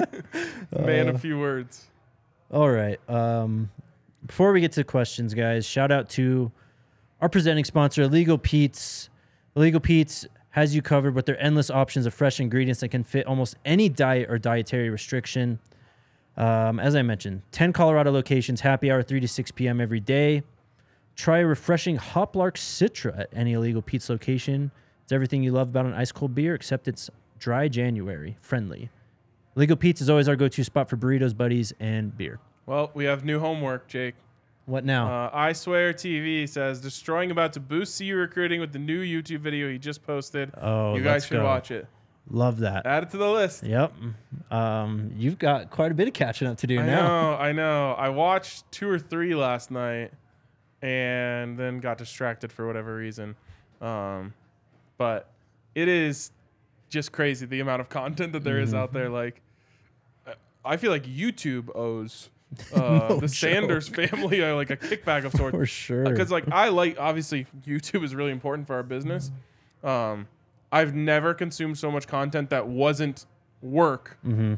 Man, Uh, a few words. All right. Um, before we get to questions, guys, shout out to our presenting sponsor, Illegal Pete's. Illegal Pete's has you covered with their endless options of fresh ingredients that can fit almost any diet or dietary restriction. Um, as I mentioned, ten Colorado locations, happy hour three to six p.m. every day. Try a refreshing Hoplark Citra at any Illegal Pete's location. It's everything you love about an ice cold beer, except it's dry January friendly. Illegal Pete's is always our go-to spot for burritos, buddies, and beer. Well, we have new homework, Jake. What now? Uh, I Swear T V says, destroying about to boost C U recruiting with the new YouTube video he just posted. Oh, you guys let's should go. watch it. Love that. Add it to the list. Yep. Um, you've got quite a bit of catching up to do I now. know, I know. I watched two or three last night and then got distracted for whatever reason. Um, but it is just crazy the amount of content that there is out there. Like, I- I feel like YouTube owes uh, No the Sanders family uh, like a kickback of sorts. For sure. Because like I like obviously YouTube is really important for our business. Um, I've never consumed so much content that wasn't work Mm-hmm.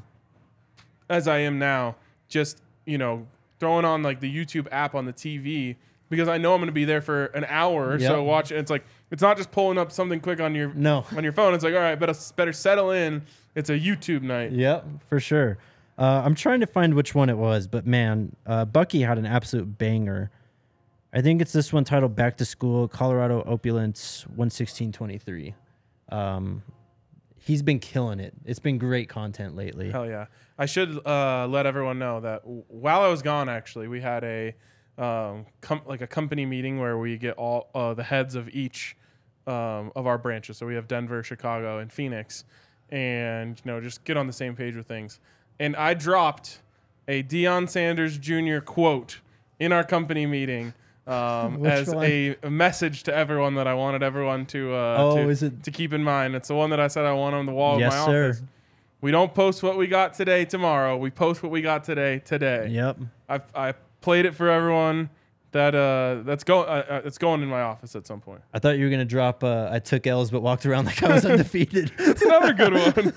as I am now. Just you know throwing on like the YouTube app on the T V because I know I'm going to be there for an hour or so Yep. watching. It's like it's not just pulling up something quick on your No. on your phone. It's like all right, better better settle in. It's a YouTube night. Yep, for sure. Uh, I'm trying to find which one it was, but man, uh, Bucky had an absolute banger. I think it's this one titled "Back to School: Colorado Opulence one sixteen twenty-three." Um, he's been killing it. It's been great content lately. Hell yeah! I should uh, let everyone know that w- while I was gone, actually, we had a um, com- like a company meeting where we get all uh, the heads of each um, of our branches. So we have Denver, Chicago, and Phoenix, and you know just get on the same page with things. And I dropped a Deion Sanders Junior quote in our company meeting um, Which as one? a, a message to everyone that I wanted everyone to uh, Oh, to, is it- to keep in mind. It's the one that I said I want on the wall Yes, of my sir. office. We don't post what we got today tomorrow. We post what we got today today. Yep. I I played it for everyone. That uh that's going uh, uh, it's going in my office at some point. I thought you were gonna drop. Uh, I took L's, but walked around like I was undefeated. It's another good one.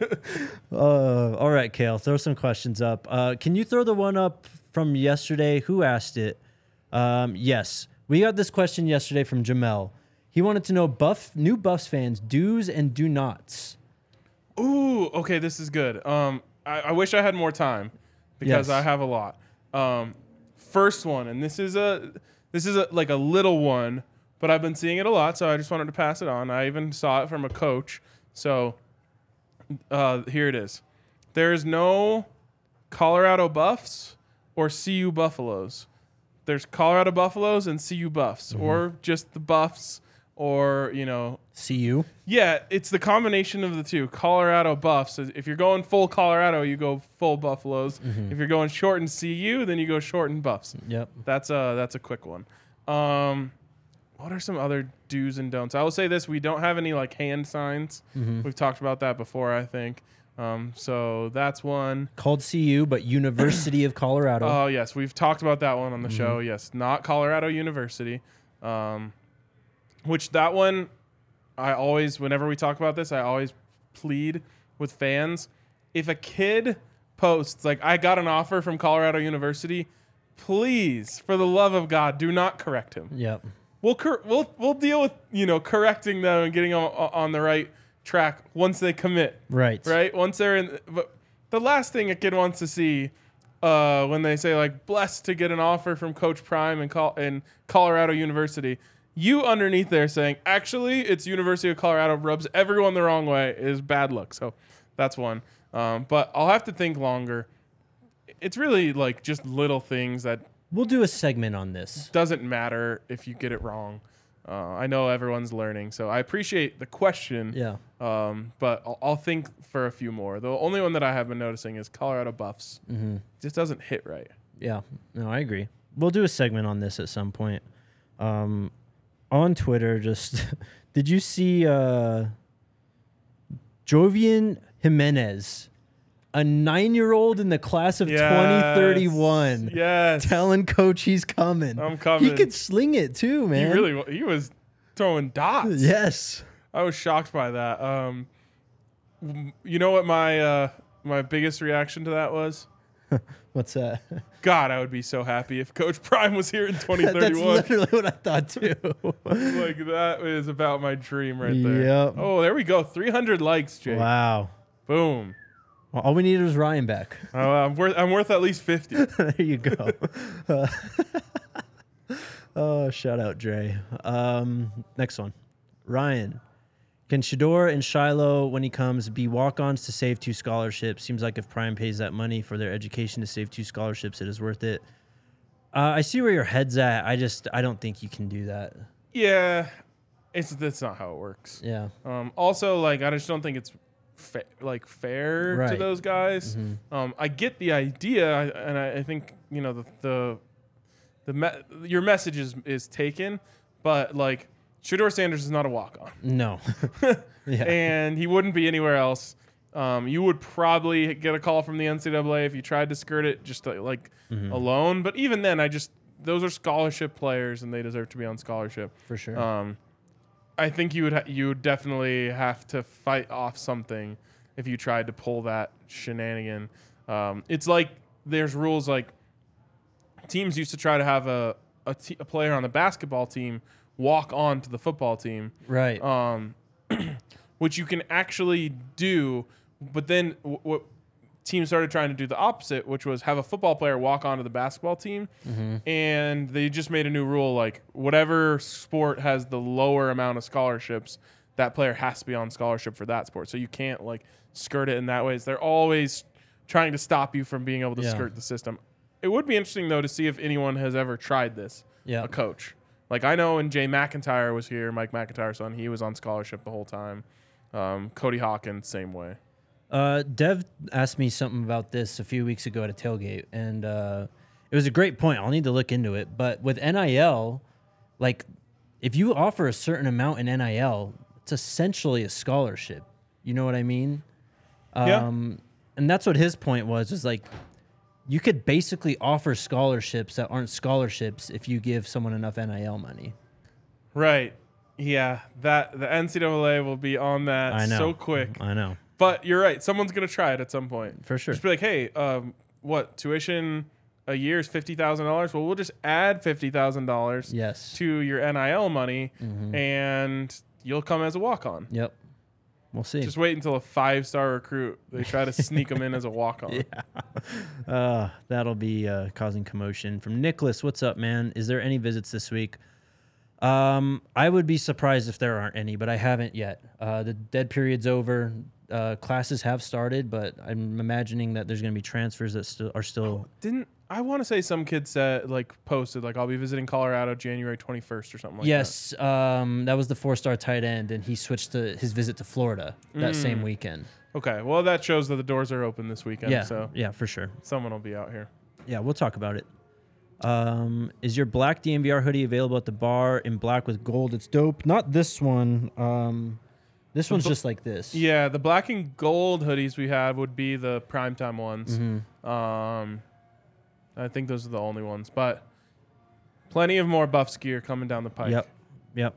Uh, all right, Kale, throw some questions up. Uh, can you throw the one up from yesterday? Who asked it? Um, yes, we got this question yesterday from Jamel. He wanted to know Buff new Buffs fans do's and do nots. Ooh, okay, this is good. Um, I, I wish I had more time because Yes. I have a lot. Um, first one, and this is a this is a, like a little one, but I've been seeing it a lot, so I just wanted to pass it on. I even saw it from a coach. So uh, here it is. There is no Colorado Buffs or C U Buffaloes. There's Colorado Buffaloes and C U Buffs, or just the Buffs, or you know. See you. Yeah, it's the combination of the two. Colorado Buffs. If you're going full Colorado, you go full Buffaloes. If you're going short and C U, then you go short and Buffs. Yep. That's a that's a quick one. Um, what are some other do's and don'ts? I will say this: we don't have any like hand signs. We've talked about that before, I think. Um, so that's one. Called C U, but University of Colorado. Oh yes, we've talked about that one on the show. Yes, not Colorado University. Um, which that one, I always, whenever we talk about this, I always plead with fans. If a kid posts like, "I got an offer from Colorado University," please, for the love of God, do not correct him. Yep. We'll cor- we'll we'll deal with you know correcting them and getting on, on the right track once they commit. Right. Right? Once they're in. But the last thing a kid wants to see uh, when they say, like, blessed to get an offer from Coach Prime in, Col- in Colorado University, you underneath there saying, actually, it's University of Colorado, rubs everyone the wrong way, is bad luck. So that's one. Um, but I'll have to think longer. It's really, like, just little things that We'll do a segment on this. doesn't matter if you get it wrong. Uh, I know everyone's learning, so I appreciate the question. Yeah. Um, but I'll, I'll think for a few more. The only one that I have been noticing is Colorado Buffs. Mm-hmm. Just doesn't hit right. Yeah. No, I agree. We'll do a segment on this at some point. Um, on Twitter, just did you see uh, Jovian Jimenez, a nine-year-old in the class of Yes. twenty thirty-one, Yes. telling coach he's coming? I'm coming. He could sling it too, He man. really wa- he was throwing dots. Yes. I was shocked by that. Um, w- you know what my uh, my biggest reaction to that was? What's that? God, I would be so happy if Coach Prime was here in twenty That's thirty-one. literally what I thought too. Like, that is about my dream right there. Yep. Oh, there we go. three hundred likes, Jake. Wow. Boom. Well, all we needed was Ryan back. Uh, I'm worth I'm worth at least fifty. There you go. Uh, oh, shout out Dre. Um, next one, Ryan. Can Shador and Shiloh, when he comes, be walk-ons to save two scholarships? Seems like if Prime pays that money for their education to save two scholarships, it is worth it. Uh, I see where your head's at. I just I don't think you can do that. Yeah, it's that's not how it works. Yeah. Um, also, like, I just don't think it's fa- like fair to Right. those guys. Mm-hmm. Um, I get the idea, I- and I, I think you know the the, the me- your message is is taken, but like Shador Sanders is not a walk on, No. Yeah. and he wouldn't be anywhere else. Um, you would probably get a call from the N C double A if you tried to skirt it just uh, like Mm-hmm. alone. But even then, I just those are scholarship players, and they deserve to be on scholarship. For sure. Um, I think you would ha- you would definitely have to fight off something if you tried to pull that shenanigan. Um, it's like there's rules like teams used to try to have a a, t- a player on the basketball team walk on to the football team, right. um, which you can actually do. But then w- what teams started trying to do the opposite, which was have a football player walk onto the basketball team, and they just made a new rule like whatever sport has the lower amount of scholarships, that player has to be on scholarship for that sport. So you can't like skirt it in that way. They're always trying to stop you from being able to Yeah. skirt the system. It would be interesting though to see if anyone has ever tried this. Yeah. A coach. Like I know when Jay McIntyre was here, Mike McIntyre's son, he was on scholarship the whole time. Um, Cody Hawkins, same way. Uh, Dev asked me something about this a few weeks ago at a tailgate, and uh, it was a great point. I'll need to look into it. But with N I L, like, if you offer a certain amount in N I L, it's essentially a scholarship. You know what I mean? Yeah. Um, and that's what his point was, is like, you could basically offer scholarships that aren't scholarships if you give someone enough N I L money. Right. Yeah. That the N C double A will be on that I know. so quick. I know. But you're right. Someone's gonna try it at some point. For sure. Just be like, hey, um, what tuition a year is fifty thousand dollars? Well, we'll just add fifty thousand dollars Yes. to your N I L money, Mm-hmm. and you'll come as a walk on. Yep. We'll see. Just wait until a five star recruit they try to sneak them in as a walk on. Yeah. Uh, that'll be uh, causing commotion. From Nicholas, what's up, man? Is there any visits this week? Um, I would be surprised if there aren't any, but I haven't yet. Uh, the dead period's over. Uh, classes have started, but I'm imagining that there's going to be transfers that still are still. Didn't I want to say some kid said like posted like I'll be visiting Colorado January twenty-first or something like yes, um, that was the four-star tight end, and he switched to his visit to Florida that same weekend. that. Okay, well that shows that the doors are open this weekend. Yeah, So yeah, for sure. someone will be out here. Yeah, we'll talk about it. Um, is your black D N V R hoodie available at the bar in black with gold? It's dope. Not this one. Um, this one's bl- just like this. Yeah, the black and gold hoodies we have would be the primetime ones. Mm-hmm. Um, I think those are the only ones, but plenty of more Buffs gear coming down the pike. Yep. Yep.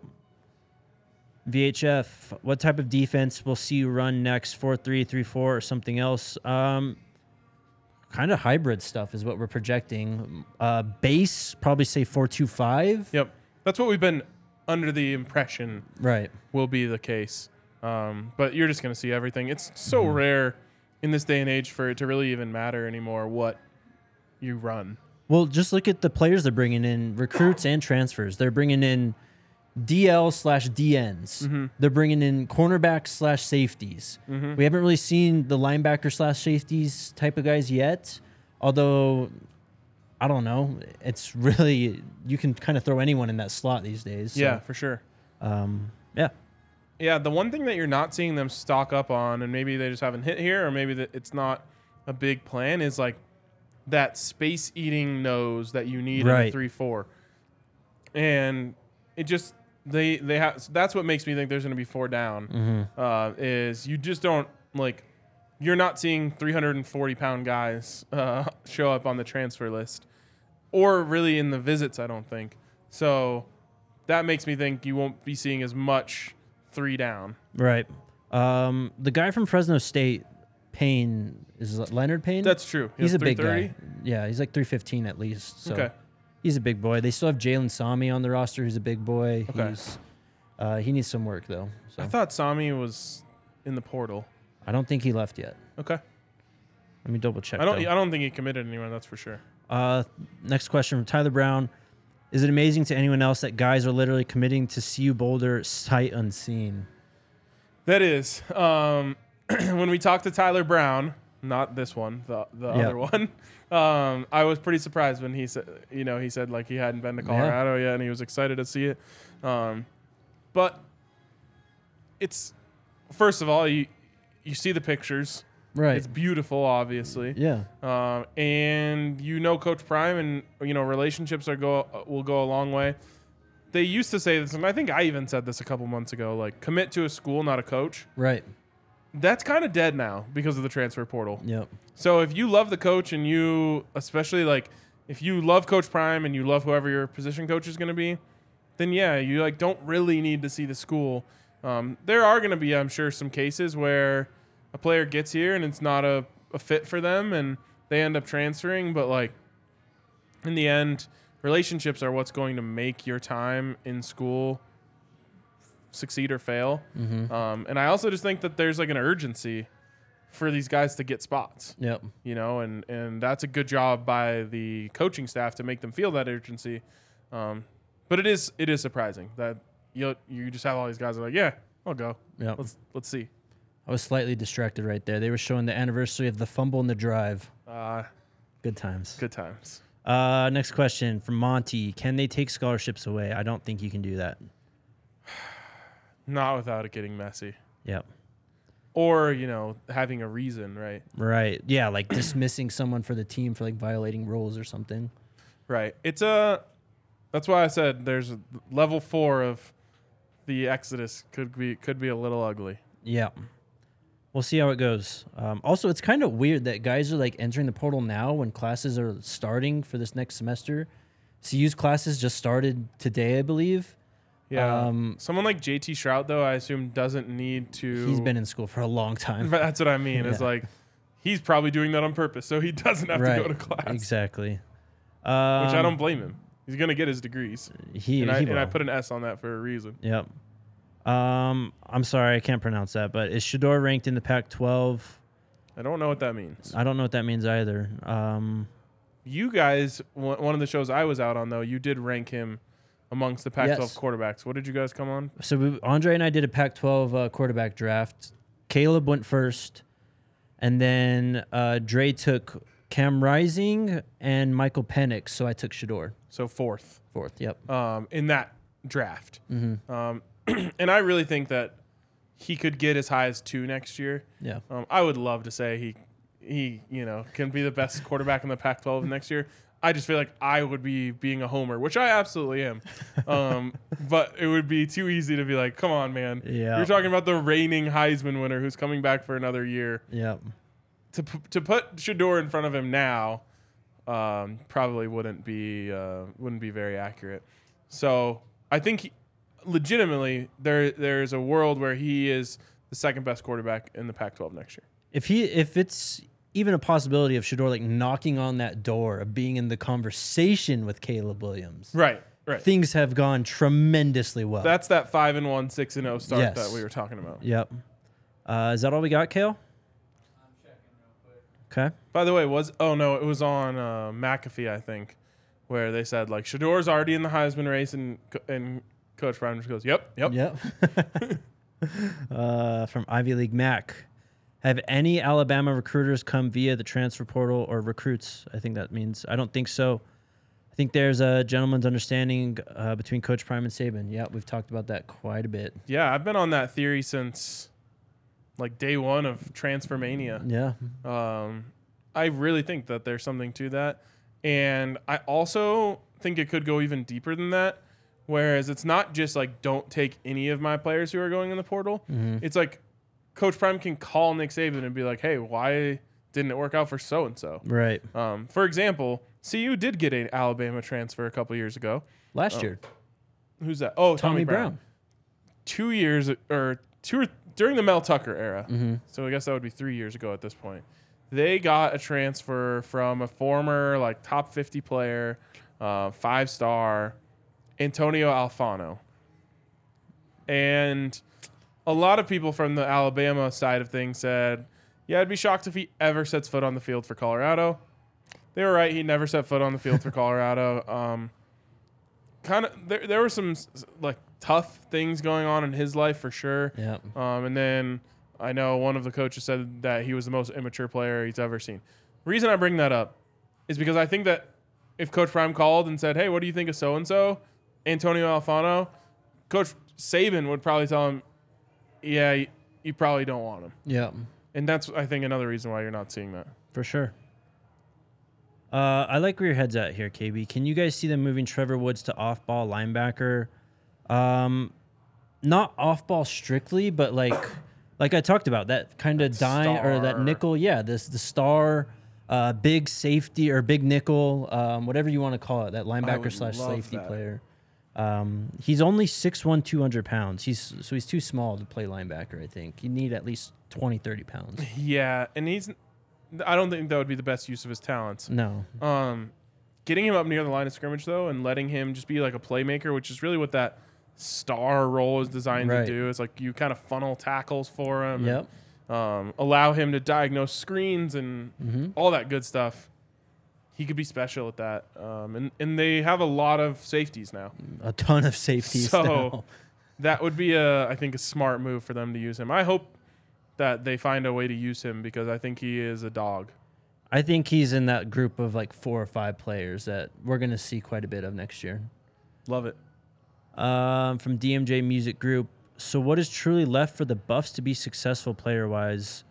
V H F, what type of defense will see you run next? four three, three four, or something else? Um, kind of hybrid stuff is what we're projecting. Uh, base, probably say four two five. Yep. That's what we've been under the impression Right. will be the case. Um, but you're just going to see everything. It's so Mm-hmm. rare in this day and age for it to really even matter anymore what you run. Well, just look at the players they're bringing in, recruits and transfers. They're bringing in D L slash D Ns. Mm-hmm. They're bringing in cornerbacks slash safeties. Mm-hmm. We haven't really seen the linebacker slash safeties type of guys yet, although I don't know. It's really, you can kind of throw anyone in that slot these days. So, Yeah, for sure. Um, yeah. Yeah, the one thing that you're not seeing them stock up on, and maybe they just haven't hit here, or maybe that it's not a big plan, is like that space eating nose that you need in Right. a three four. And it just they they have that's what makes me think there's going to be four down. Mm-hmm. Uh, is you just don't like you're not seeing three hundred forty pound guys uh, show up on the transfer list, or really in the visits. I don't think so. That makes me think you won't be seeing as much three down. Right. Um, the guy from Fresno State, Payne, is it Leonard Payne? That's true. He He's has a big three thirty? guy. Yeah, he's like three fifteen at least. So Okay. he's a big boy. They still have Jalen Sami on the roster. He's a big boy. Okay. He's uh, he needs some work though. So I thought Sami was in the portal. I don't think he left yet. Okay. Let me double check. I don't. though. I don't think he committed anyone. That's for sure. Uh, next question from Tyler Brown. Is it amazing to anyone else that guys are literally committing to C U Boulder sight unseen? That is. Um, when we talked to Tyler Brown, not this one, the the Yeah. other one, um, I was pretty surprised when he said, you know, he said like he hadn't been to Colorado yet, and he was excited to see it. Um, but it's first of all, you you see the pictures. Right. It's beautiful, obviously. Yeah. Um, and you know Coach Prime, and you know relationships are go will go a long way. They used to say this, and I think I even said this a couple months ago. Like, commit to a school, not a coach. Right. That's kind of dead now because of the transfer portal. Yep. So if you love the coach, and you especially like if you love Coach Prime and you love whoever your position coach is going to be, then yeah, you like don't really need to see the school. Um, there are going to be, I'm sure, some cases where a player gets here and it's not a, a fit for them and they end up transferring. But like in the end, relationships are what's going to make your time in school succeed or fail. Mm-hmm. Um, and I also just think that there's like an urgency for these guys to get spots, Yep. you know, and, and that's a good job by the coaching staff to make them feel that urgency. Um, but it is, it is surprising that you you just have all these guys that are like, yeah, I'll go. Yep. Let's, let's see. I was slightly distracted right there. They were showing the anniversary of the fumble and the drive. Uh, Good times. good times. Uh, next question from Monty. Can they take scholarships away? I don't think you can do that. Not without it getting messy. Yep. Or, you know, having a reason, right? Right. Yeah, like dismissing someone for the team for like violating rules or something. Right. It's a, that's why I said there's a level four of the Exodus could be, could be a little ugly. Yeah. We'll see how it goes. Um, also, it's kind of weird that guys are like entering the portal now when classes are starting for this next semester. C U's classes just started today, I believe. Yeah. Um, Someone like J T Shrout, though, I assume doesn't need to. He's been in school for a long time. But that's what I mean. It's Yeah. like he's probably doing that on purpose, so he doesn't have right. to go to class. Exactly. Um, Which I don't blame him. He's gonna get his degrees, He, and I, he and I will. put an S on that for a reason. Yep. Um, I'm sorry, I can't pronounce that, but is Shador ranked in the Pac twelve? I don't know what that means. I don't know what that means either. Um, You guys, one one of the shows I was out on, though, you did rank him amongst the Pac twelve Yes. quarterbacks. What did you guys come on? so we, Andre and I did a Pac twelve uh, quarterback draft. Caleb went first, and then uh, Dre took Cam Rising and Michael Penix. So I took Shador So fourth fourth. Yep. um, in that draft. Mm-hmm. Um, and I really think that he could get as high as two next year. Yeah. Um, I would love to say he, he, you know, can be the best quarterback in the Pac twelve next year. I just feel like I would be being a homer, which I absolutely am. Um, but it would be too easy to be like, come on, man. Yeah. You're talking about the reigning Heisman winner who's coming back for another year. Yep. To p- to put Shador in front of him now, um, probably wouldn't be uh, wouldn't be very accurate. So I think he, legitimately there there's a world where he is the second best quarterback in the Pac twelve next year. If he, if it's even a possibility of Shador like knocking on that door of being in the conversation with Caleb Williams, Right. Right. things have gone tremendously well. That's that five and one, six and zero start Yes. that we were talking about. Yep. Uh, is that all we got, Kale? I'm checking real quick. Okay. By the way, was oh no, it was on uh, McAfee, I think, where they said like Shador's already in the Heisman race, and and Coach Brown just goes, "Yep, yep." Yep. uh, from Ivy League Mac. Have any Alabama recruiters come via the transfer portal or recruits? I think that means I don't think so. think there's a gentleman's understanding uh, between Coach Prime and Saban. Yeah, we've talked about that quite a bit. Yeah, I've been on that theory since like day one of Transfermania. Yeah. Um, I really think that there's something to that. And I also think it could go even deeper than that. Whereas it's not just like, don't take any of my players who are going in the portal. Mm-hmm. It's like Coach Prime can call Nick Saban and be like, hey, why didn't it work out for so-and-so? Right. Um, for example, C U did get an Alabama transfer a couple years ago. Last Oh. year. Who's that? Oh, Tommy, Tommy Brown. Brown. Two years or two or, during the Mel Tucker era. Mm-hmm. So I guess that would be three years ago at this point. They got a transfer from a former like top fifty player, uh, five star, Antonio Alfano. And a lot of people from the Alabama side of things said, yeah, I'd be shocked if he ever sets foot on the field for Colorado. They were right. He never set foot on the field for Colorado. Um, kind of there, there were some like tough things going on in his life for sure. Yeah. Um, and then I know one of the coaches said that he was the most immature player he's ever seen. The reason I bring that up is because I think that if Coach Prime called and said, hey, what do you think of so-and-so, Antonio Alfano, Coach Saban would probably tell him, yeah, you, you probably don't want him. Yeah. And that's, I think, another reason why you're not seeing that. For sure. Uh, I like where your head's at here, K B. Can you guys see them moving Trevor Woods to off-ball linebacker? Um, not off-ball strictly, but like like I talked about, that kind of dime or that star. nickel. Yeah, this the star, uh, big safety or big nickel, um, whatever you want to call it, that linebacker would slash love safety that. player. Um, he's only six one, two hundred pounds. He's so he's too small to play linebacker, I think. You need at least twenty, thirty pounds. Yeah, and he's, I don't think that would be the best use of his talents. No. Um, getting him up near the line of scrimmage, though, and letting him just be like a playmaker, which is really what that star role is designed Right. to do. It's like you kind of funnel tackles for him. Yep. And, um, allow him to diagnose screens and Mm-hmm. all that good stuff. He could be special at that. Um, and, and they have a lot of safeties now. A ton of safeties. So now. that would be, a, I think, a smart move for them to use him. I hope that they find a way to use him because I think he is a dog. I think he's in that group of like four or five players that we're going to see quite a bit of next year. Love it. Um, from D M J Music Group. So what is truly left for the Buffs to be successful player-wise?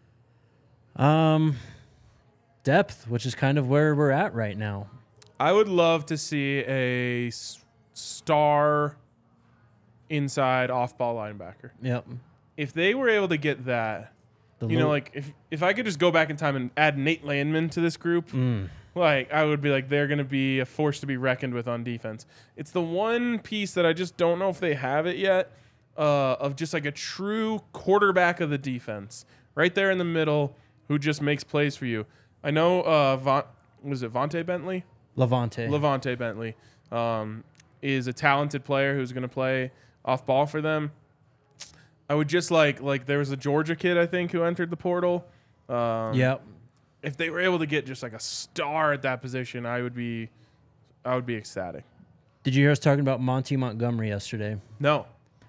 Um, depth, which is kind of where we're at right now. I would love to see a s- star inside off-ball linebacker. Yep. If they were able to get that, The you know, low- like if if I could just go back in time and add Nate Landman to this group, Mm. like I would be like they're going to be a force to be reckoned with on defense. It's the one piece that I just don't know if they have it yet uh, of just like a true quarterback of the defense right there in the middle who just makes plays for you. I know uh, Von, was it Vontae Bentley? Levante. Levante Bentley um, is a talented player who's going to play off ball for them. I would just like like there was a Georgia kid I think who entered the portal. Um, Yep. If they were able to get just like a star at that position, I would be I would be ecstatic. Did you hear us talking about Monty Montgomery yesterday? No.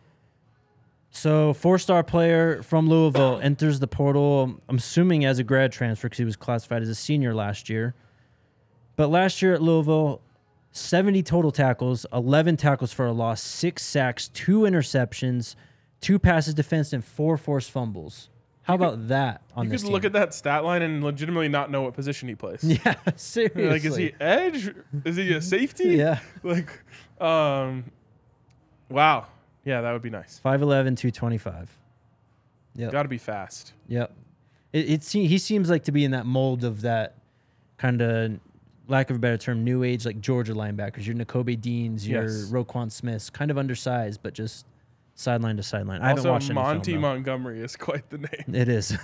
So, four-star player from Louisville enters the portal, I'm assuming as a grad transfer because he was classified as a senior last year. But last year at Louisville, seventy total tackles, eleven tackles for a loss, six sacks, two interceptions, two passes defensed, and four forced fumbles. How about that on You this could team? look at that stat line and legitimately not know what position he plays. Yeah, seriously. Like, is he edge? Is he a safety? Yeah. Like, um, wow. Yeah, that would be nice. five eleven, two twenty-five. Yep. Got to be fast. Yep. It, it se- he seems like to be in that mold of that kind of, lack of a better term, new age, like Georgia linebackers. Your N'Kobe Deans, your Yes. Roquan Smiths, kind of undersized, but just sideline to sideline. I haven't Also, watched any Monty film, though. Montgomery is quite the name. It is.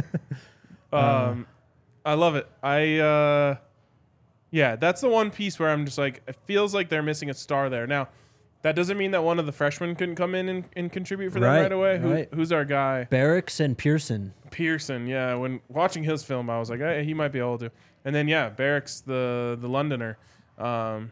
Um, I love it. I, uh, yeah, that's the one piece where I'm just like, it feels like they're missing a star there. Now, that doesn't mean that one of the freshmen couldn't come in and, and contribute for them Right, right away. Who, right. Who's our guy? Barracks and Pearson. Pearson. Yeah, when watching his film, I was like, hey, he might be able to. And then yeah, Barracks, the the Londoner. Um,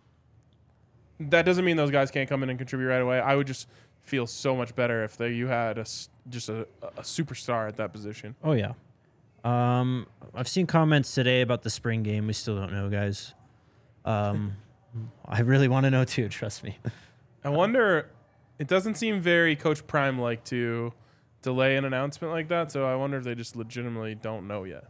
that doesn't mean those guys can't come in and contribute right away. I would just feel so much better if they, you had a s just a, a superstar at that position. Oh, yeah. Um, I've seen comments today about the spring game. We still don't know, guys. Um, I really want to know too. Trust me. I wonder. It doesn't seem very Coach Prime like to delay an announcement like that. So I wonder if they just legitimately don't know yet.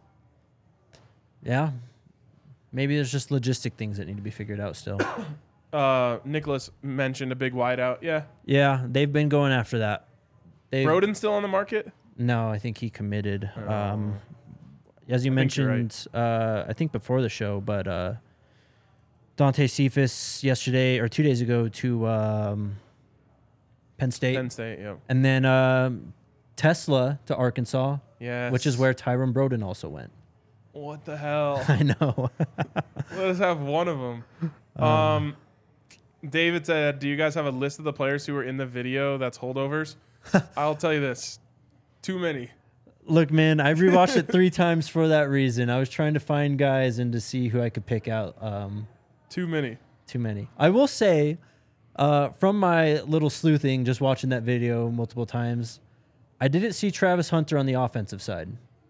Yeah. Maybe there's just logistic things that need to be figured out still. Uh, Nicholas mentioned a big wideout. Yeah. Yeah, they've been going after that. They've, Broden's still on the market? No, I think he committed. Oh. Um, as you I think you're mentioned, uh, I think before the show, but uh, Dante Cephas yesterday or two days ago to um, Penn State. Penn State, yeah. And then um, Tesla to Arkansas, Yes. which is where Tyrone Broden also went. What the hell? I know. Let us have one of them. Um, David said, do you guys have a list of the players who were in the video that's holdovers? I'll tell you this. Too many. Look, man, I rewatched it three times for that reason. I was trying to find guys and to see who I could pick out. Um, Too many. Too many. I will say, uh, from my little sleuthing, just watching that video multiple times, I didn't see Travis Hunter on the offensive side.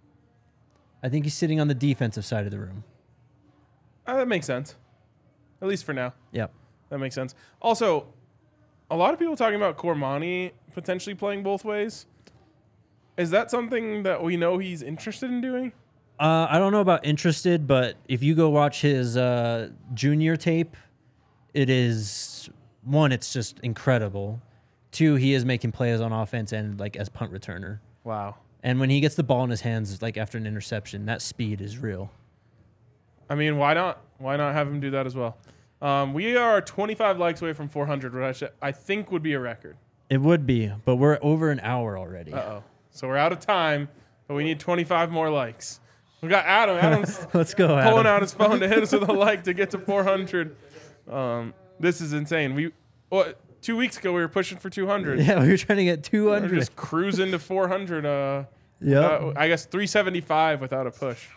I think he's sitting on the defensive side of the room. Uh, that makes sense. At least for now. Yep. That makes sense. Also, a lot of people talking about Cormani potentially playing both ways. Is that something that we know he's interested in doing? Uh, I don't know about interested, but if you go watch his uh, junior tape, it is, one, it's just incredible. Two, he is making plays on offense and like as punt returner. Wow. And when he gets the ball in his hands, like after an interception, that speed is real. I mean, why not? Why not have him do that as well? Um, we are twenty-five likes away from four hundred, which I think would be a record. It would be, but we're over an hour already. Uh-oh. So we're out of time, but we need twenty-five more likes. We got Adam. Adam's Let's go, pulling Adam. out his phone to hit us with a like to get to four hundred. Um, this is insane. We what, two weeks ago we were pushing for two hundred. Yeah, we were trying to get two We're hundred. just cruising to four hundred. Uh, Yep. uh, I guess three seventy-five without a push.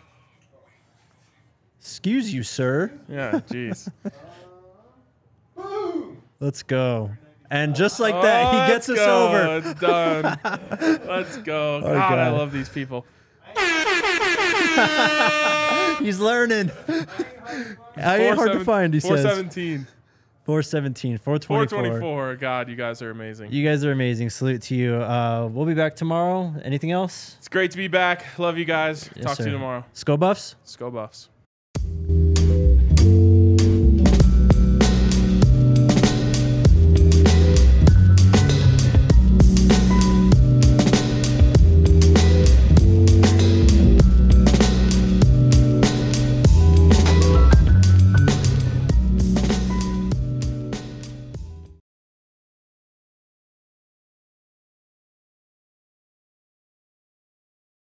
Excuse you, sir. Yeah, jeez. Let's go. And just like that, Oh, he gets us let's go. over. It's done. Let's go. God, God. I love these people. He's learning. I ain't hard to find, he four says. seventeen. four seventeen, four four twenty-four. twenty-four. God, you guys are amazing. You guys are amazing. Salute to you. Uh, we'll be back tomorrow. Anything else? It's great to be back. Love you guys. Yes, Talk sir. to you tomorrow. Skull Buffs? Skull Buffs.